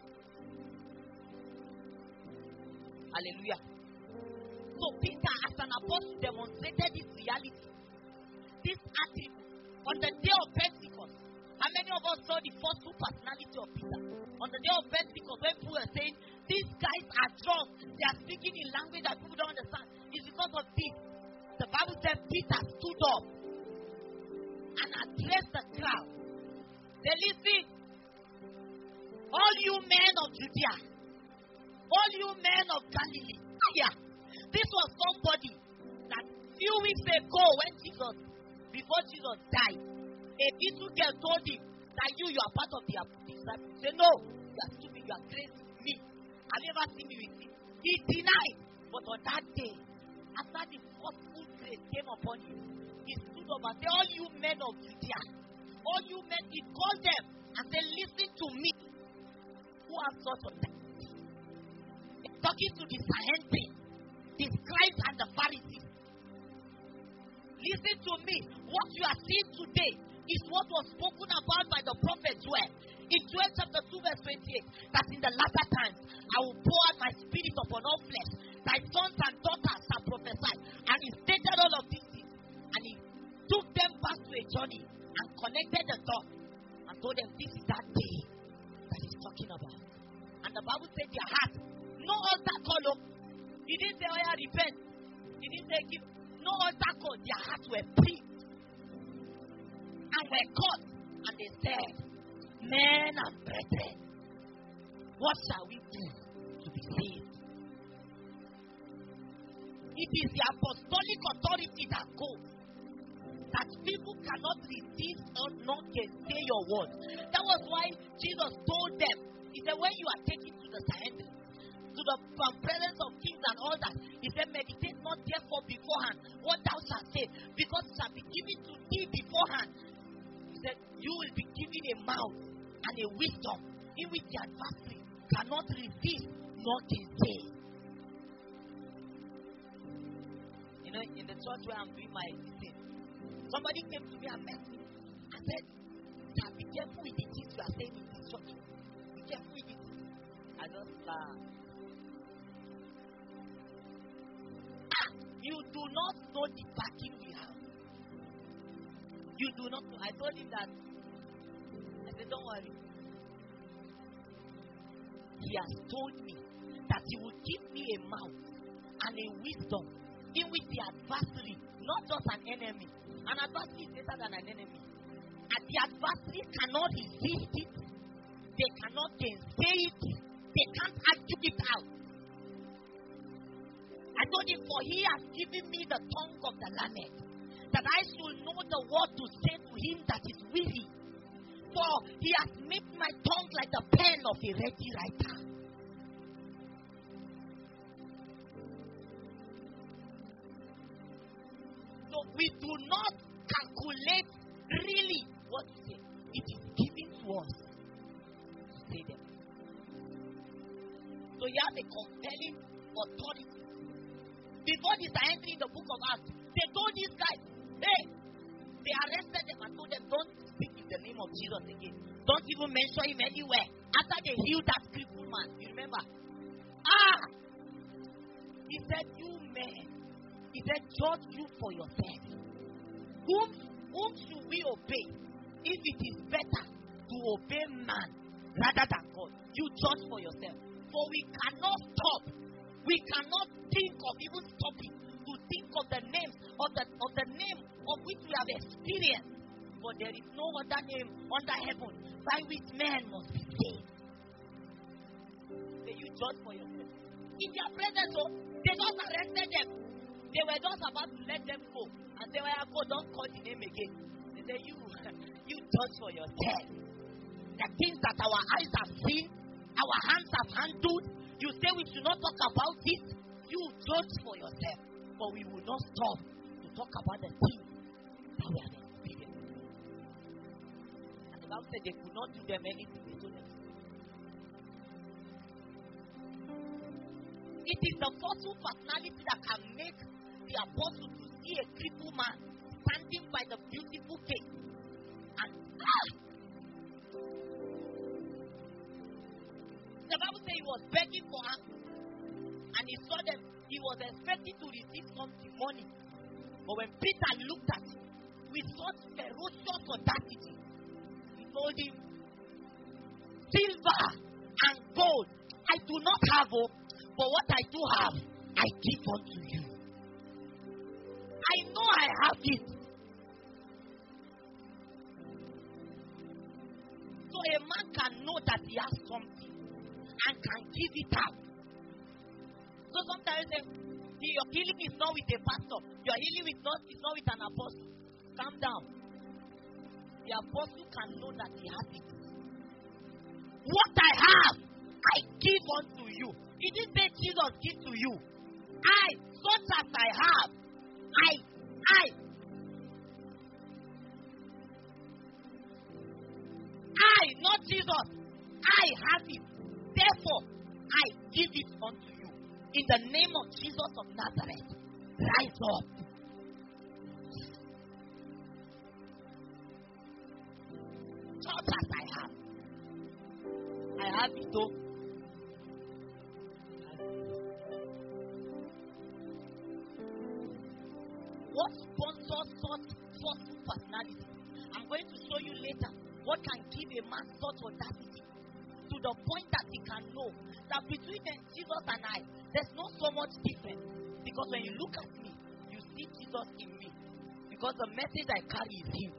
Hallelujah. So Peter, as an apostle, demonstrated this reality, this attribute on the day of Pentecost. How many of us saw the forceful personality of Peter? On the day of Pentecost, when people were saying, these guys are drunk, they are speaking in language that people don't understand. It's because of this. The Bible said Peter stood up and addressed the crowd. They listen. All you men of Judea, all you men of Galilee. Yeah. This was somebody that few weeks ago when Jesus, before Jesus died, a little girl told him that you, you are part of the disciples. He said, no, you are stupid, you are crazy. Me. Have you ever seen me with him? He denied. But on that day, after the forceful grace came upon him, he stood up and said, all you men of Judea, all you men, he called them and said, listen to me. Who have thought of that? Talking to the Sanhedrin, the scribes and the Pharisees. Listen to me. What you are seeing today is what was spoken about by the prophet Joel. In Joel chapter two verse twenty-eight, that in the latter times I will pour out my spirit upon all flesh. Thy sons and daughters shall prophesy. And he stated all of these things. And he took them back to a journey and connected the dots and told them this is that day that he's talking about. And the Bible said their heart, no altar call up. He didn't say, oh yeah, repent. He didn't say, give. No altar call. Their hearts were pricked and were caught. And they said, men and brethren, what shall we do to be saved? It is the apostolic authority that goes, that people cannot resist or not say your word. That was why Jesus told them, he said, when you are taken to the Sanhedrin, to the presence of kings and all that, he said, meditate not therefore beforehand what thou shalt say, because it shall be given to thee beforehand. He said, you will be given a mouth and a wisdom in which the adversary cannot resist nor gainsay. You know, in the church where I'm doing my thing, somebody came to me and met me and said, be careful with the things you are saying in this church. Be careful with it. I just laughed. Ah, you do not know the backing we have. You do not know. I told him that. I said, don't worry. He has told me that he will give me a mouth and a wisdom in which the adversary, not just an enemy, an adversary is better than an enemy, and the adversary cannot resist it, they cannot gainsay it, they can't argue it out. I told him, for he has given me the tongue of the learned, that I should know the word to say to him that is weary. For he has made my tongue like the pen of a ready writer. So we do not calculate really what to say. It is given to us to say them. So you have a compelling authority. Before this I entered in the book of Acts, they told these guys, hey, they arrested them and told them, don't speak. the name of Jesus again. Don't even mention him anywhere. After they healed that crippled man, you remember? Ah! He said, you men, he said, judge you for yourself. Whom, whom should we obey? If it is better to obey man rather than God, you judge for yourself. For we cannot stop. We cannot think of even stopping to think of the names of the of the name of which we have experienced. For there is no other name under heaven by which man must be saved. May you judge for yourself. In their presence, oh, they just arrested them. They were just about to let them go. And they were like, go, don't call the name again. They said, you, you judge for yourself. The things that our eyes have seen, our hands have handled, you say we should not talk about it. You judge for yourself. But we will not stop to talk about the things that we have experienced. And the Bible said they could not do them anything. They told them. It is the forceful personality that can make the apostle to see a crippled man standing by the beautiful gate. And ah! The Bible says he was begging for her. And he saw them. He was expecting to receive something, money. But when Peter looked at him with such ferocious audacity, he told him, silver and gold I do not have, oh, but what I do have, I give unto you. I know I have it. So a man can know that he has something and can give it out. So sometimes say, your healing is not with a pastor. Your healing is not, is not with an apostle. Calm down. The apostle can know that he has it. What I have, I give unto you. He didn't say Jesus give to you. I, such as I have, I, I. I, not Jesus. I have it. Therefore, I give it unto you. In the name of Jesus of Nazareth, rise up. Just as I have. I have it though. What sponsors such forceful personality? I'm going to show you later what can give a man such audacity to the point that he can know that between Jesus and I, there's not so much difference. Because when you look at me, you see Jesus in me. Because the message I carry is him.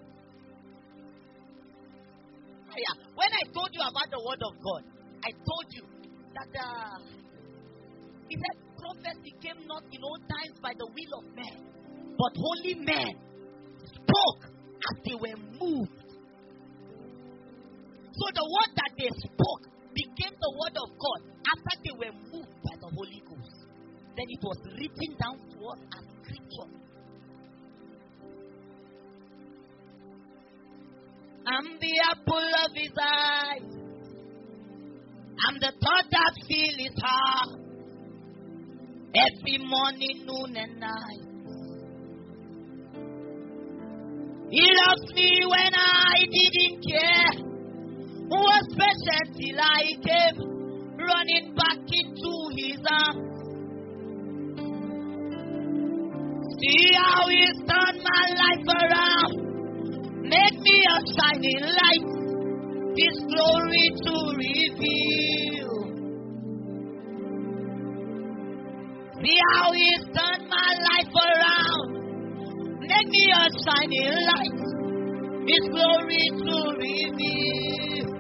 Yeah. When I told you about the word of God, I told you that uh, he said prophecy came not in old times by the will of man, but holy men spoke as they were moved. So the word that they spoke became the word of God after they were moved by the Holy Ghost. Then it was written down to us as scripture. I'm the apple of his eye. I'm the thought that fills his heart. Every morning, noon, and night. He loves me when I didn't care. Was patient till I came, running back into his arms. See how he's turned my life around, make me a shining light, his glory to reveal. See how he's turned my life around, make me a shining light, his glory to reveal.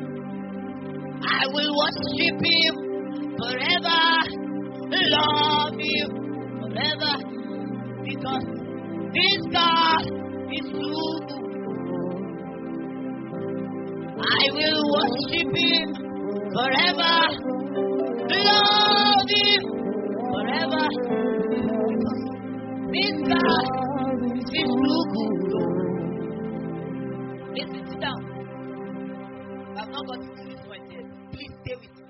I will worship him forever, love him forever, because this God is true. I will worship him forever, love him forever, because this God is true. Listen, sit down. I've not got to this point yet. Please stay with me.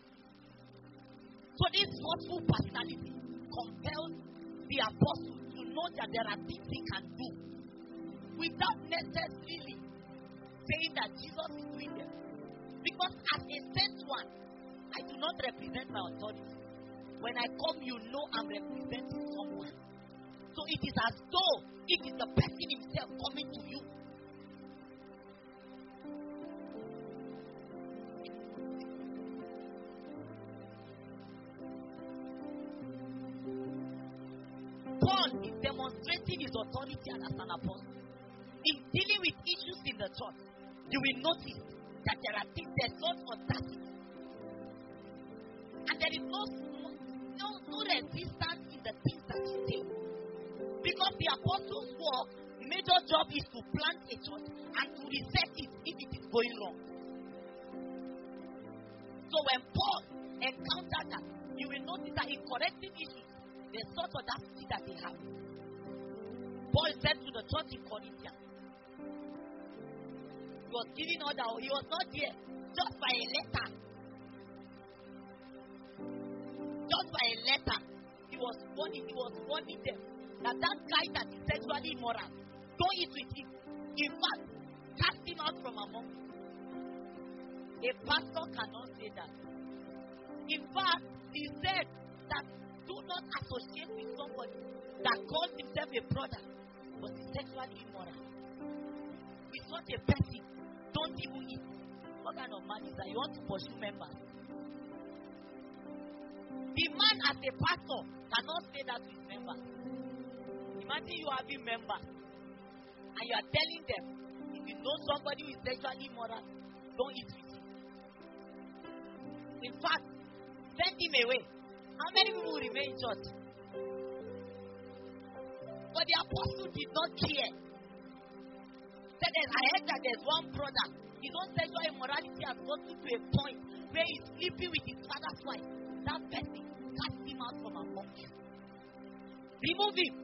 So this thoughtful personality compelled the apostles to know that there are things he can do without necessarily saying that Jesus is doing them. Because as a sent one, I do not represent my authority. When I come, you know I'm representing someone. So it is as though it is the person himself coming to you. Paul is demonstrating his authority as an apostle. In dealing with issues in the church, you will notice that there are things, there's not audacity. And there is no, no, no resistance in the things that he says. Because the apostles' work, major job is to plant a church and to reset it if it is going wrong. So when Paul encountered that, you will notice that in correcting issues, there's sort of audacity that they have. Paul said to the church in Corinthians, he was giving order, he was not there just by a letter. Just by a letter, he was warning, he was warning them that that guy that is sexually immoral, don't eat with him. In fact, cast him out from among you. A pastor cannot say that. In fact, he said that do not associate with somebody that calls himself a brother but is sexually immoral. With such a person, don't even eat. What kind of man is that? You want to pursue members? The man as a pastor cannot say that to his members. Imagine you having members and you are telling them, if you know somebody who is sexually immoral, don't eat with him. In fact, send him away. How many people will remain in church? But the apostle did not care. Said that I heard that there's one brother. His own sexual immorality has gotten to a point where he's sleeping with his father's wife. That person, cast him out from among you. Remove him.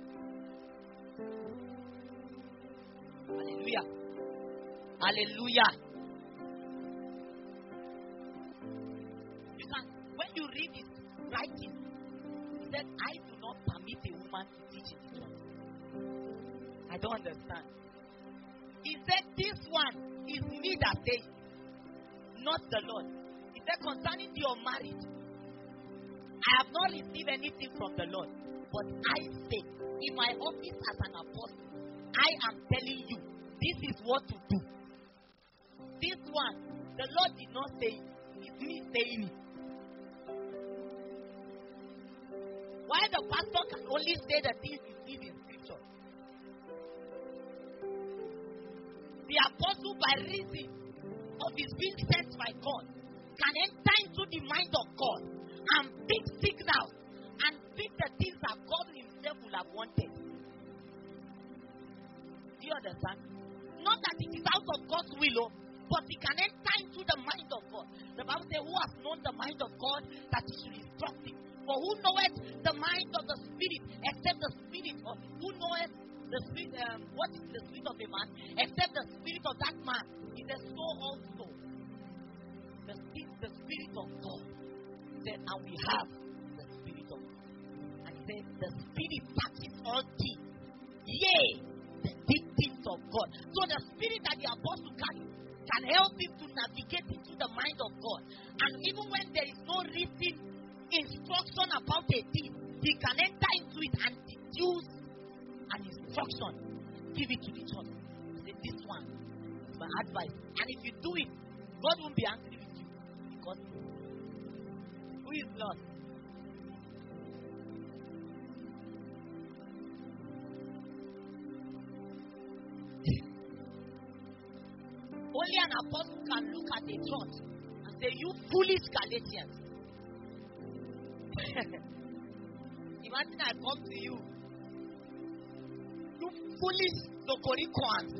Hallelujah. Hallelujah. You can, when you read his writing, he said, I do not permit a woman to teach in the church. I don't understand. He said, this one is me that says, not the Lord. He said, concerning the unmarried, I have not received anything from the Lord. But I say, in my office as an apostle, I am telling you, this is what to do. This one, the Lord did not say it. It's me saying it. Why the pastor can only say the things you see in scripture? The apostle, by reason of his being sent by God, can enter into the mind of God and pick signals and pick the things that God himself will have wanted. Do you understand? Not that it is out of God's will, but he can enter into the mind of God. The Bible says, who has known the mind of God that he should instruct him? For who knoweth the mind of the Spirit except the Spirit of who knoweth the Spirit, um, what is the Spirit of a man except the Spirit of that man? He says, so also the Spirit, the Spirit of God. He said, and we have the Spirit of God. And he said, the Spirit touches all things. Yea, the deep things of God. So the Spirit that the apostle carries can help him to navigate into the mind of God. And even when there is no written instruction about a thing, he can enter into it and deduce an instruction, give it to the church. Say, this one is my advice. And if you do it, God won't be angry with you. Because who is lost? Only an apostle can look at a church and say, you foolish Galatians. Imagine I come to you, you foolish Dokorikoans.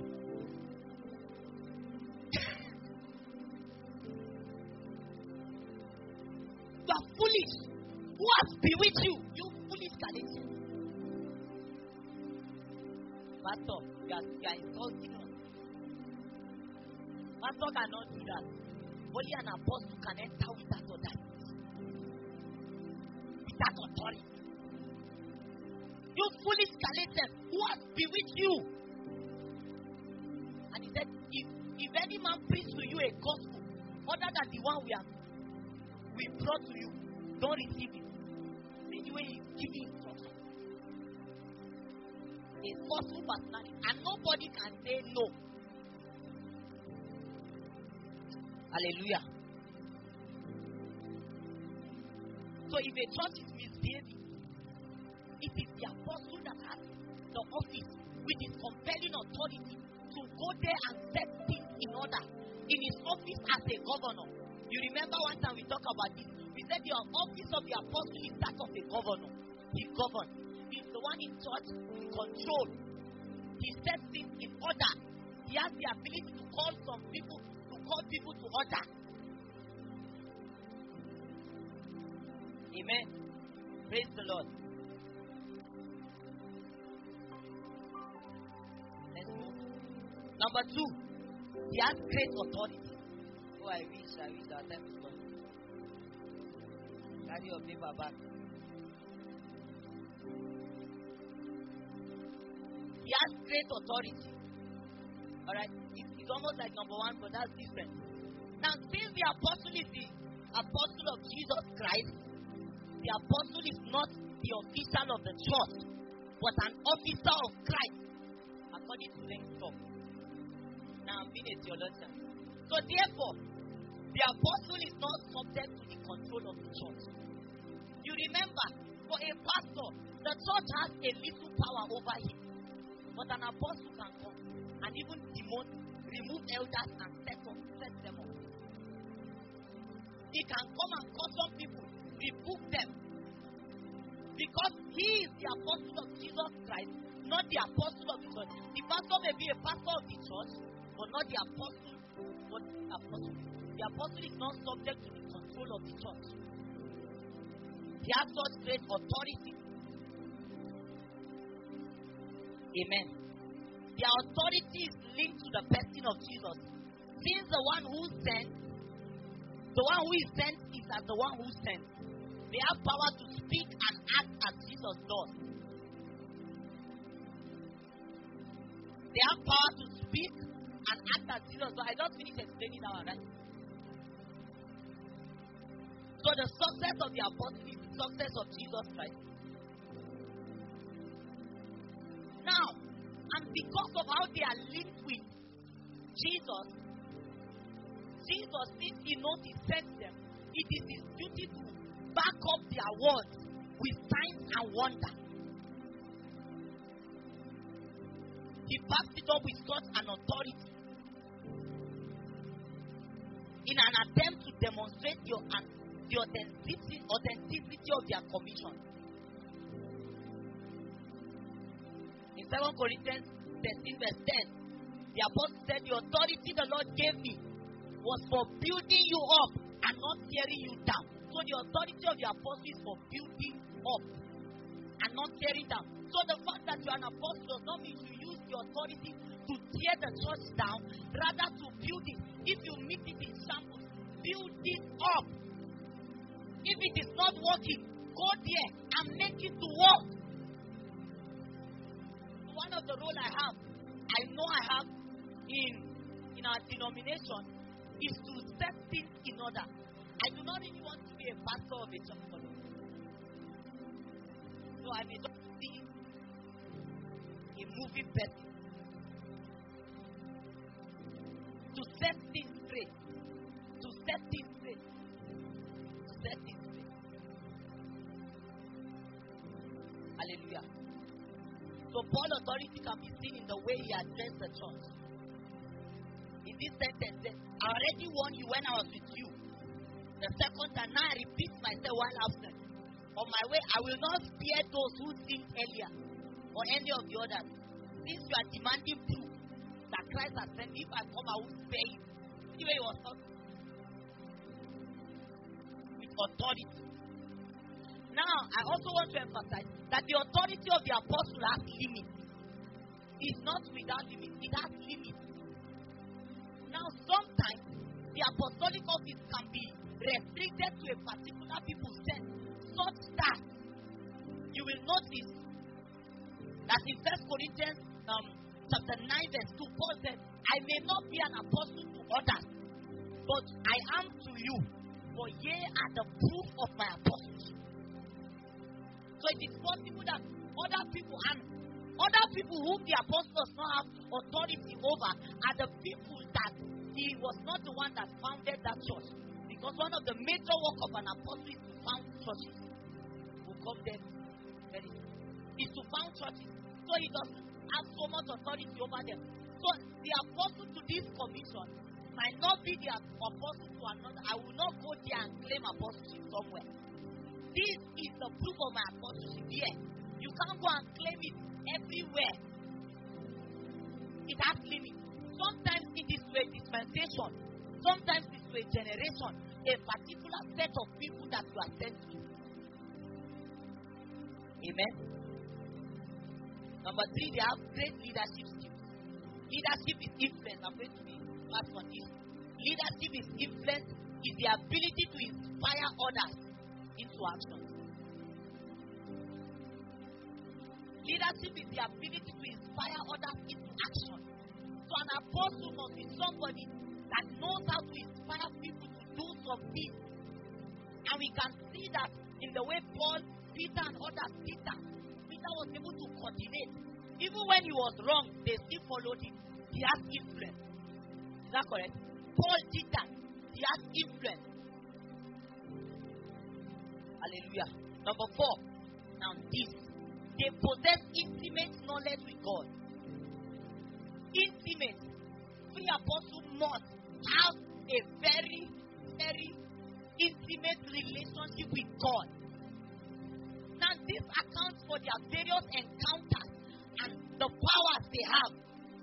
You are foolish. Who has bewitched you? You foolish Galatians. Pastor, you are, you are insulting us. Pastor cannot do that. Only an apostle can enter with that authority. With that authority. You foolish challenged them, who has bewitched you? And he said, if, if any man preach to you a gospel other than the one we have we brought to you, don't receive it. Anyway, he's giving instruction. A forceful personality, and nobody can say no. Hallelujah. So if a church is misbehaving, it is the apostle that has the office with his compelling authority to go there and set things in order in his office as a governor. You remember one time we talked about this. We said the office of the apostle is that of a governor. He governs. He's the one in charge, in control. He sets things in order. He has the ability to call some people, to call people to order. Amen. Praise the Lord. Let's move. Number two, he has great authority. Oh, I wish, I wish our time is gone. Carry your paper back. He has great authority. Alright? It's, it's almost like number one, but that's different. Now, since the apostle is the apostle of Jesus Christ, the apostle is not the official of the church, but an officer of Christ, according to Langston. Now, I'm being a theologian. So, therefore, the apostle is not subject to the control of the church. You remember, for a pastor, the church has a little power over him. But an apostle can come and even demote, remove elders and set, up, set them up. He can come and caution people, rebuke them. Because he is the apostle of Jesus Christ, not the apostle of the church. The pastor may be a pastor of the church, but not the apostle. But the apostle. The apostle is not subject to the control of the church. He has such great authority. Amen. Their authority is linked to the person of Jesus. Since the one who sent, the one who is sent is as the one who sent. They have power to speak and act as Jesus does. They have power to speak and act as Jesus does. I just finished explaining that one, right? So the success of the apostle is the success of Jesus Christ. Now, and because of how they are linked with Jesus, Jesus, since he knows he sent them, it is his duty to back up their words with signs and wonder. He backs it up with such an authority in an attempt to demonstrate your, the authenticity, authenticity of their commission. In Second Corinthians thirteen verse ten, the apostle said, the authority the Lord gave me was for building you up and not tearing you down. So the authority of the apostle is for building up and not tearing down. So the fact that you are an apostle does not mean you use the authority to tear the church down, rather to build it. If you meet it in shambles, build it up. If it is not working, go there and make it to work. One of the roles I have, I know I have in in our denomination, is to set things in order. I do not really want to be a pastor of a church. So I may just be a moving person. To set things straight. To set things straight. To set things straight. Hallelujah. So Paul's authority can be seen in the way he addressed the church. In this sentence, I already warned you when I was with you. The second time, now I repeat myself while absent. On my way, I will not spare those who sinned earlier or any of the others. Since you are demanding proof that Christ has sent me, if I come, I will spare you. Anyway, it was not with authority. Now, I also want to emphasize that the authority of the apostle has limits. It's not without limits, it has limits. Now, sometimes the apostolic office can be restricted to a particular people's sense, such that you will notice That in First Corinthians um, chapter nine verse two, Paul said, I may not be an apostle to others, but I am to you, for ye are the proof of my apostleship. So it is possible that other people and other people whom the apostle does not have authority over are the people that he was not the one that founded that church. Because one of the major work of an apostle is to found churches. We'll come there very soon. Is to found churches. So he doesn't have so much authority over them. So the apostle to this commission might not be the apostle to another. I will not go there and claim apostleship somewhere. This is the proof of my apostleship here. You can't go and claim it everywhere. It has limits. Sometimes it is to a dispensation. Sometimes it's to a generation. A particular set of people that you are sent to. Amen. Number three, they have great leadership skills. Leadership is influence. I'm going to be fast on this. Leadership is influence, is the ability to inspire others into action. Leadership is the ability to inspire others into action. So an apostle must be somebody that knows how to inspire people to do something. And we can see that in the way Paul, Peter, and others did that. Peter was able to coordinate. Even when he was wrong, they still followed him. He has influence. Is that correct? Paul did that. He has influence. Hallelujah. Number four. Now this. They possess intimate knowledge with God. Intimate. We apostles must have a very, very intimate relationship with God. Now this accounts for their various encounters and the powers they have.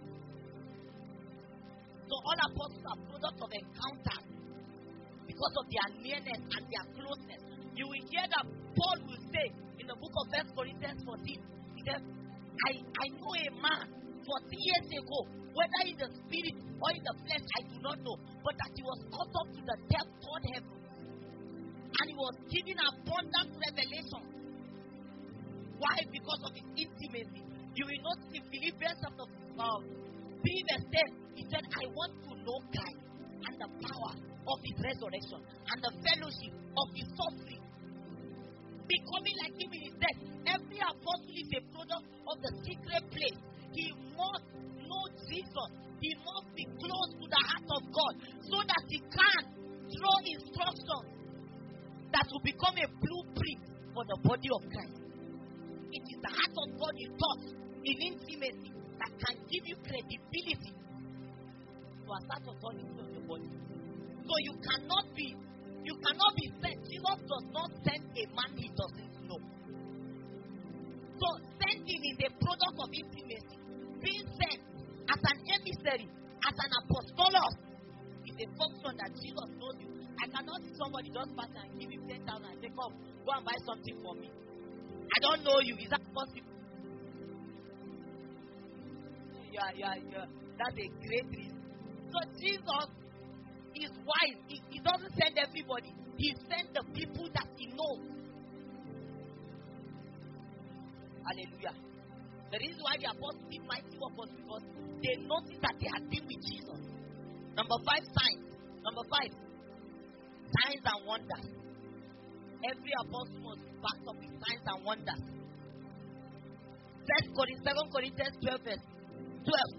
So all apostles are products of encounters because of their nearness and their closeness. You will hear that Paul will say in the book of First Corinthians fourteen, he says, I, I know a man forty years ago, whether in the spirit or in the flesh, I do not know, but that he was caught up to the third heaven. And he was given abundant revelation. Why? Because of his intimacy. You will notice in Philippians chapter um, three verse ten, he said, I want to know Christ and the power of his resurrection and the fellowship of his suffering. Becoming like him in his death. Every apostle is a product of the secret place. He must know Jesus. He must be close to the heart of God so that he can draw instructions that will become a blueprint for the body of Christ. It is the heart of God you touch in intimacy that can give you credibility to assert authority on the body. So you cannot be, you cannot be sent. Jesus does not send a man he doesn't know. So sending is a product of intimacy. Being sent as an emissary, as an apostolos, is a function that Jesus knows you. I cannot see somebody just pass and give him ten thousand and say, come, go and buy something for me. I don't know you. Is that possible? Yeah, yeah, yeah. That's a great reason. So Jesus is wise. He, he doesn't send everybody. He sends the people that he knows. Hallelujah. The reason why the apostles did mighty work was because they noticed that they had been with Jesus. Number five, signs. Number five, signs and wonders. Every apostle must be backed up with signs and wonders. Second Corinthians twelve, verse twelve.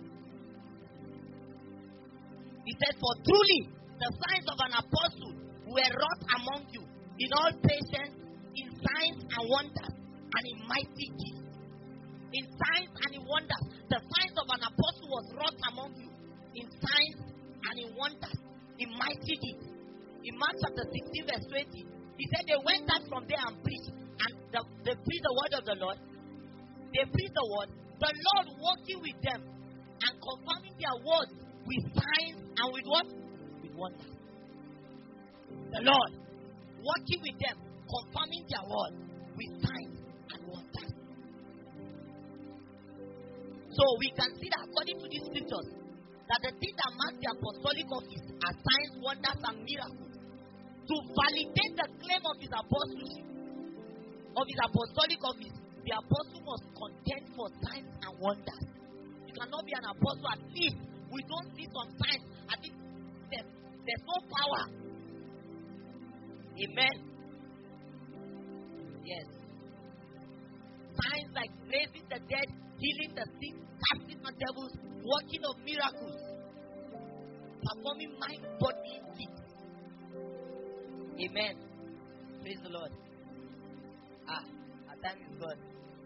He said, for truly the signs of an apostle were wrought among you in all patience, in signs and wonders, and in mighty deeds. In signs and in wonders. The signs of an apostle was wrought among you in signs and in wonders, in mighty deeds. In Mark chapter sixteen, verse twenty, he said they went out from there and preached. And the, they preached the word of the Lord. They preached the word. The Lord working with them and confirming their words with signs and with what? With wonders. The Lord working with them, confirming their words with signs and wonders. So we can see that according to these scriptures, that the thing that marks the apostolic office are signs, wonders, and miracles to validate the claim of his apostleship, of his apostolic office. the apostle must contend for signs and wonders. You cannot be an apostle at least we don't see some signs. I think there's, there's no power. Amen. Yes. Signs like raising the dead, healing the sick, casting out devils, working of miracles, performing mind-boggling feats. Amen. Praise the Lord. Ah, our time is gone.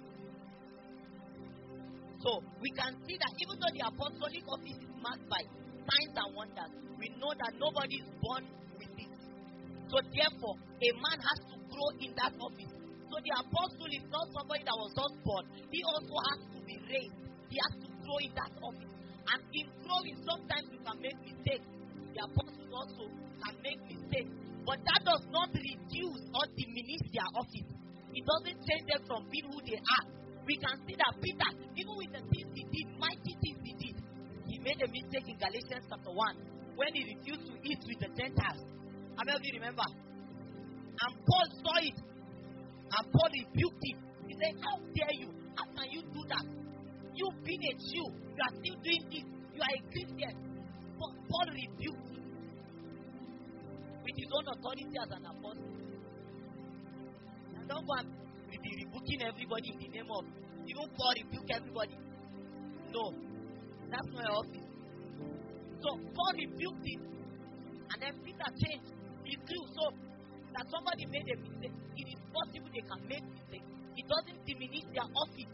So, we can see that even though the apostolic office is marked by signs and wonders, we know that nobody is born with it. So, therefore, a man has to grow in that office. So, the apostle is not somebody that was not born. He also has to be raised. He has to grow in that office. And in growing, sometimes you can make mistakes. The apostles also can make mistakes. But that does not reduce or diminish their office. It doesn't change them from being who they are. We can see that Peter, even with the things he did, mighty things he did, he made a mistake in Galatians chapter one when he refused to eat with the Gentiles. How many of you remember? And Paul saw it. And Paul rebuked him. He said, how dare you? How can you do that? You being a Jew, you are still doing this. You are a Christian. Paul rebuked him with his own authority as an apostle. And don't go and be rebuking everybody in the name of, even Paul rebuke everybody. No, that's not your office. So Paul rebuked him, and then Peter changed. He grew. So that somebody made a mistake, it is possible they can make mistakes. It doesn't diminish their office.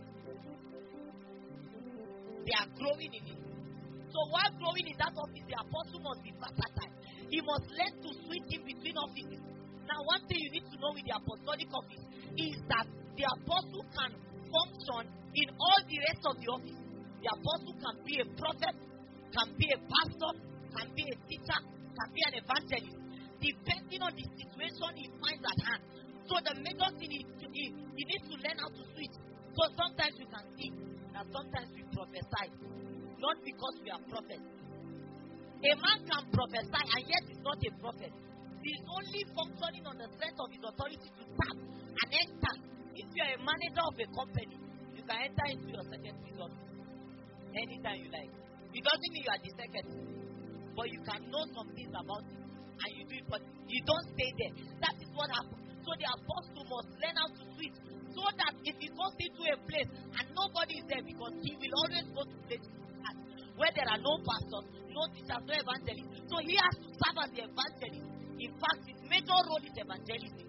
They are growing in it. So while growing in that office, the apostle must be versatile. He must learn to switch in between offices. Now, one thing you need to know with the apostolic office is that the apostle can function in all the rest of the office. The apostle can be a prophet, can be a pastor, can be a teacher, can be an evangelist, depending on the situation he finds at hand. So the major thing is to, he, he needs to learn how to switch. So sometimes you can see that sometimes we prophesy, not because we are prophets. A man can prophesy and yet is not a prophet. He is only functioning on the strength of his authority to tap and enter. If you are a manager of a company, you can enter into your secretary's office anytime you like. It doesn't mean you are the secretary, but you can know some things about it and you do it, but you don't stay there. That is what happens. So the apostle must learn how to switch, so that if he goes into a place and nobody is there, because he will always go to places where there are no pastors, no teachers, no evangelists. So he has to serve as the evangelist. In fact, his major role is evangelism.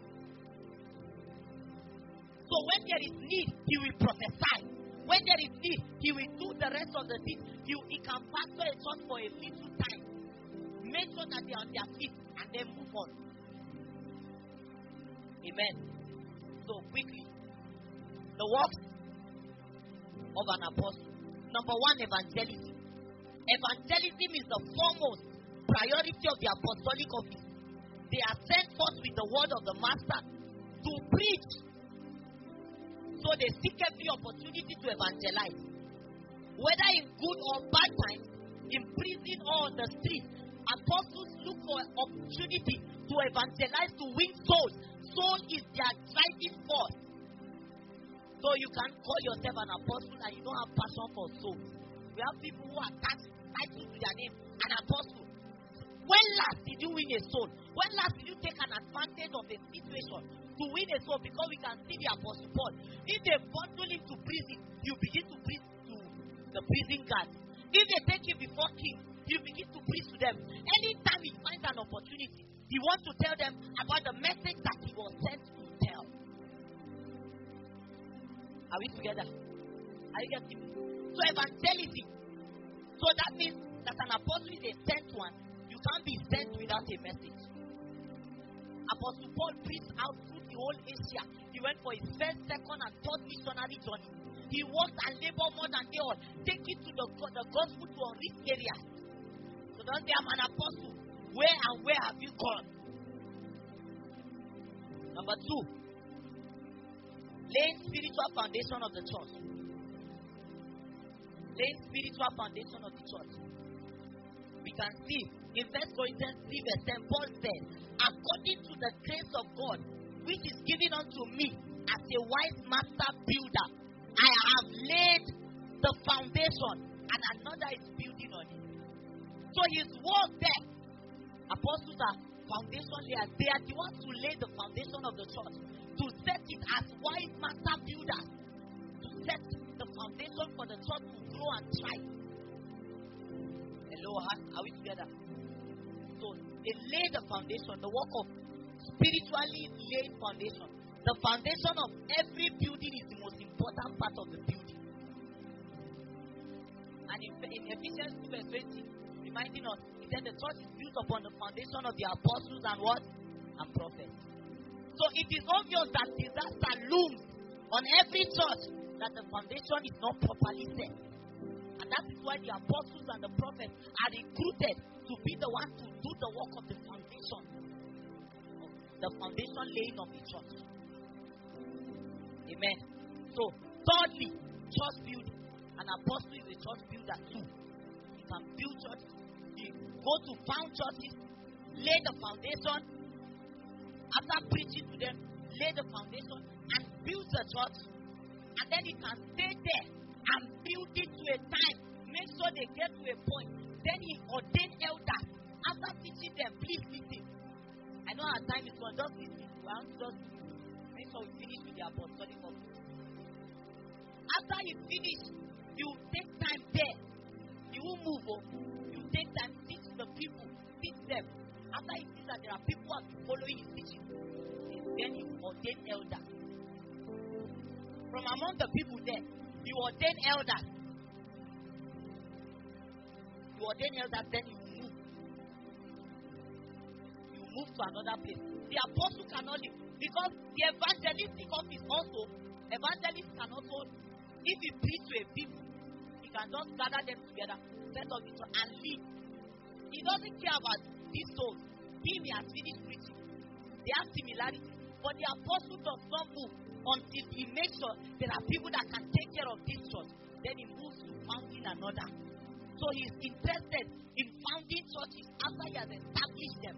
So when there is need, he will prophesy. When there is need, he will do the rest of the things. He, he can pastor a church for a little time. Make sure that they are on their feet and then move on. Amen. So quickly, the works of an apostle. Number one, evangelism. Evangelism is the foremost priority of the apostolic office. They are sent forth with the word of the master to preach. So they seek every opportunity to evangelize. Whether in good or bad times, in prison or on the street, apostles look for an opportunity to evangelize, to win souls. Soul is their driving force. So you can call yourself an apostle and you don't have passion for souls. We have people who attach titles to their name, an apostle. When last did you win a soul? When last did you take an advantage of a situation to win a soul? Because we can see the apostle Paul. If they bundle him to prison, you begin to preach to the prison guard. If they take him before king, you begin to preach to them. Anytime he finds an opportunity, he wants to tell them about the message that he was sent to tell. Are we together? Are you getting me? So evangelism. So that means that an apostle is a sent one. You can't be sent without a message. Apostle Paul preached out through the whole Asia. He went for his first, second, and third missionary journey. He worked and labored more than they all. Take it to the, the gospel to unreached areas. So don't say I'm an apostle. Where and where have you gone? Number two, laying spiritual foundation of the church. Laying spiritual foundation of the church. We can see in First Corinthians three verse ten, Paul said, according to the grace of God, which is given unto me, as a wise master builder. I have laid the foundation and another is building on it. So his work there, apostles are foundation layers. They are the ones who lay the foundation of the church, to set it as wise master builders, to set the foundation for the church to grow and thrive. Hello, are we together? So they lay the foundation, the work of spiritually laid foundation. The foundation of every building is the most important part of the building. And in, in Ephesians two verse twenty, reminding us, he said the church is built upon the foundation of the apostles and what? And prophets. So it is obvious that disaster looms on every church that the foundation is not properly set. And that is why the apostles and the prophets are recruited to be the ones to do the work of the foundation. The foundation laying of the church. Amen. So, thirdly, church building. An apostle is a church builder too. He can build churches. He go to found churches, lay the foundation. After preaching to them, lay the foundation and build the church. And then he can stay there and build it to a time. Make sure they get to a point. Then he ordained elders. After teaching them, please listen. I know our time is gone. Just listen. We have to just make sure we finish with the apostolic office. After you finish, you take time there. You will move on. You take time, teach the people, teach them. After you see that there are people who are following his teaching, then you ordain elders. From among the people there, you ordain elders. You ordain elders, then you move. You move to another place. The apostle cannot leave. Because the evangelistic office also, evangelists can also, if he preach to a people, he can just gather them together, set up the church and leave. He doesn't care about these souls. Him, he has finished preaching. They have similarities. But the apostle does not move until he makes sure there are people that can take care of this church. Then he moves to founding another. So he is interested in founding churches after he has established them.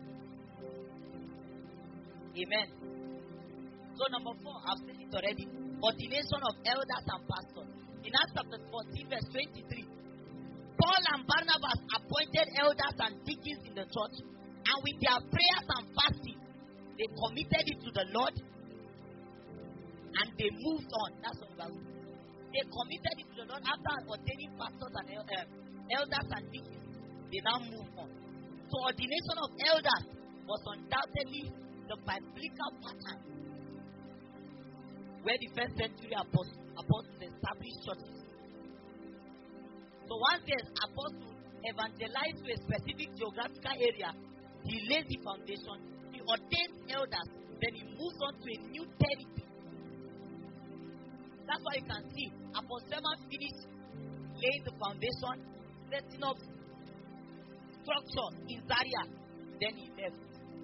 Amen. So number four, I've said it already. Ordination of elders and pastors. In Acts chapter fourteen, verse twenty-three, Paul and Barnabas appointed elders and deacons in the church, and with their prayers and fasting, they committed it to the Lord, and they moved on. That's what the Bible says. They committed it to the Lord after ordaining pastors and uh, elders and deacons. They now moved on. So ordination of elders was undoubtedly the biblical pattern where the first century apostles, apostles established churches. So once the apostle evangelized to a specific geographical area, he lays the foundation, he ordains elders, then he moves on to a new territory. That's why you can see Apostle Simon finished laying the foundation, setting up structure in Zaria, then he left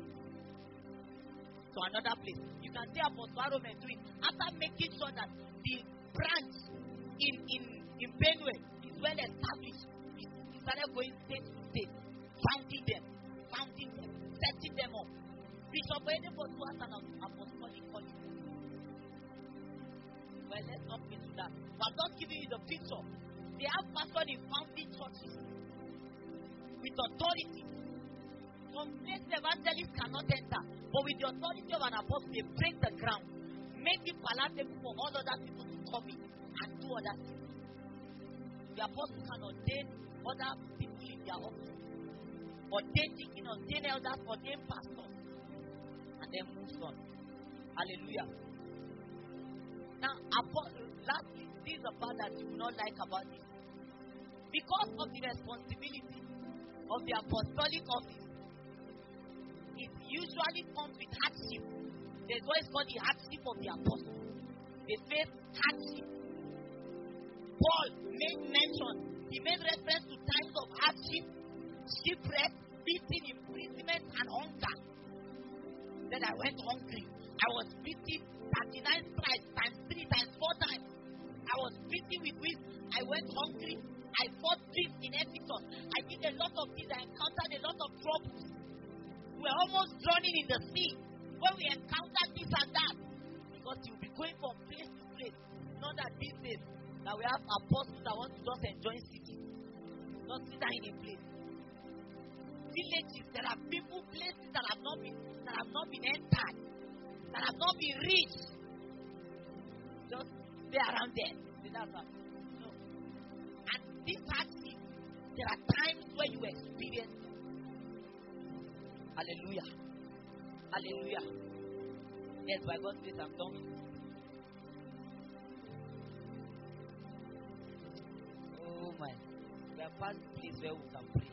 to another place. You can see Apostle Aaron doing after making sure that the branch in in in Benue is well established. He, he started going state to state, founding them, founding them, setting them up. Bishop Edebot was an apostolic calling. Well, let's not get to that. But I'm not giving you the picture. They have pastors in founding churches with authority. Some places evangelists cannot enter, but with the authority of an apostle, they break the ground, make it palatable for all other people to come in and do other things. The apostle can ordain other people in their office, ordain deacons, ordain elders, ordain pastors, and then move on. Hallelujah. Now, lastly, this is the part that you will not like about this. Because of the responsibility of the apostolic office, it usually comes with hardship. There's what is called the hardship of the apostle. They face hardship. Paul made mention, he made reference to times of hardship, shipwreck, beating, imprisonment, and hunger. Then I went hungry. I was beaten thirty-nine stripes, times three, times four times. I was beaten with whip. I went hungry. I fought thieves in Ephesus. I did a lot of things. I encountered a lot of troubles. We were almost drowning in the sea when we encountered this and that. Because because you'll be going from place to place. Not that these days that we have apostles that want to just enjoy city, not sit down in a place. Villages, there are people, places that have not been that have not been entered, that have not been reached. Just stay around there. No. And this actually, there are times where you experience. Hallelujah. Hallelujah. Yes, by God's grace, I'm done with it. Oh my. We are past the place where we can pray.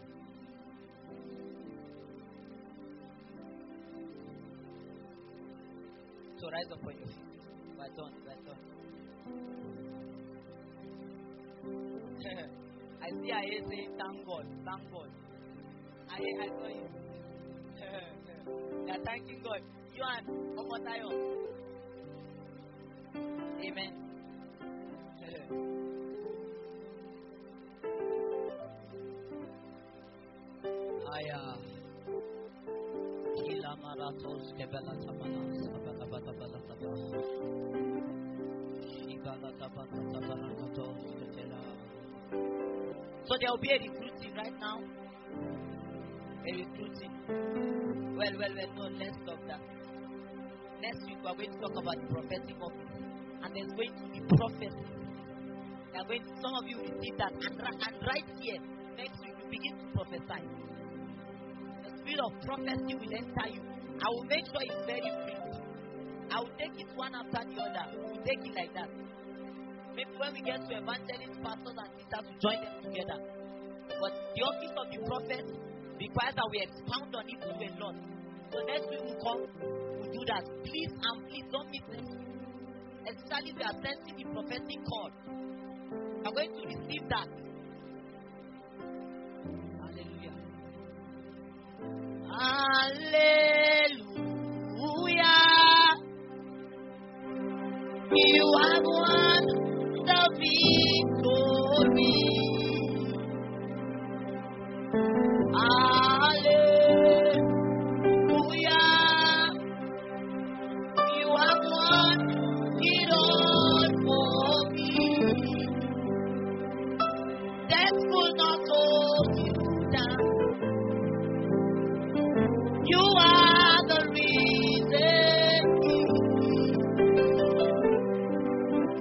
So rise up on your feet. We're done. We're done. I see I hear saying, thank God. Thank God. I, I saw you. They are thanking God. You and Omotayo. Amen. Aya. Kila maratos kebela tamanas kabala bala bala taba. Shibala taba taba ratos ketela. So there will be a recruiting right now. A recruiting. Well, well, well, no, let's stop that. Next week we are going to talk about the prophetic office. And there's going to be prophecy. They are going to, some of you receive that. And, and right here, next week, you begin to prophesy. The spirit of prophecy will enter you. I will make sure it's very free. I will take it one after the other. We'll take it like that. Maybe when we get to evangelists, pastors, and sisters, we join them together. But the office of the prophet requires that we expound on it to a lot. So next week we'll come, we'll do that. Please and please don't miss it. Especially if you are sensing the prophetic call. I'm going to receive that. Hallelujah. Hallelujah.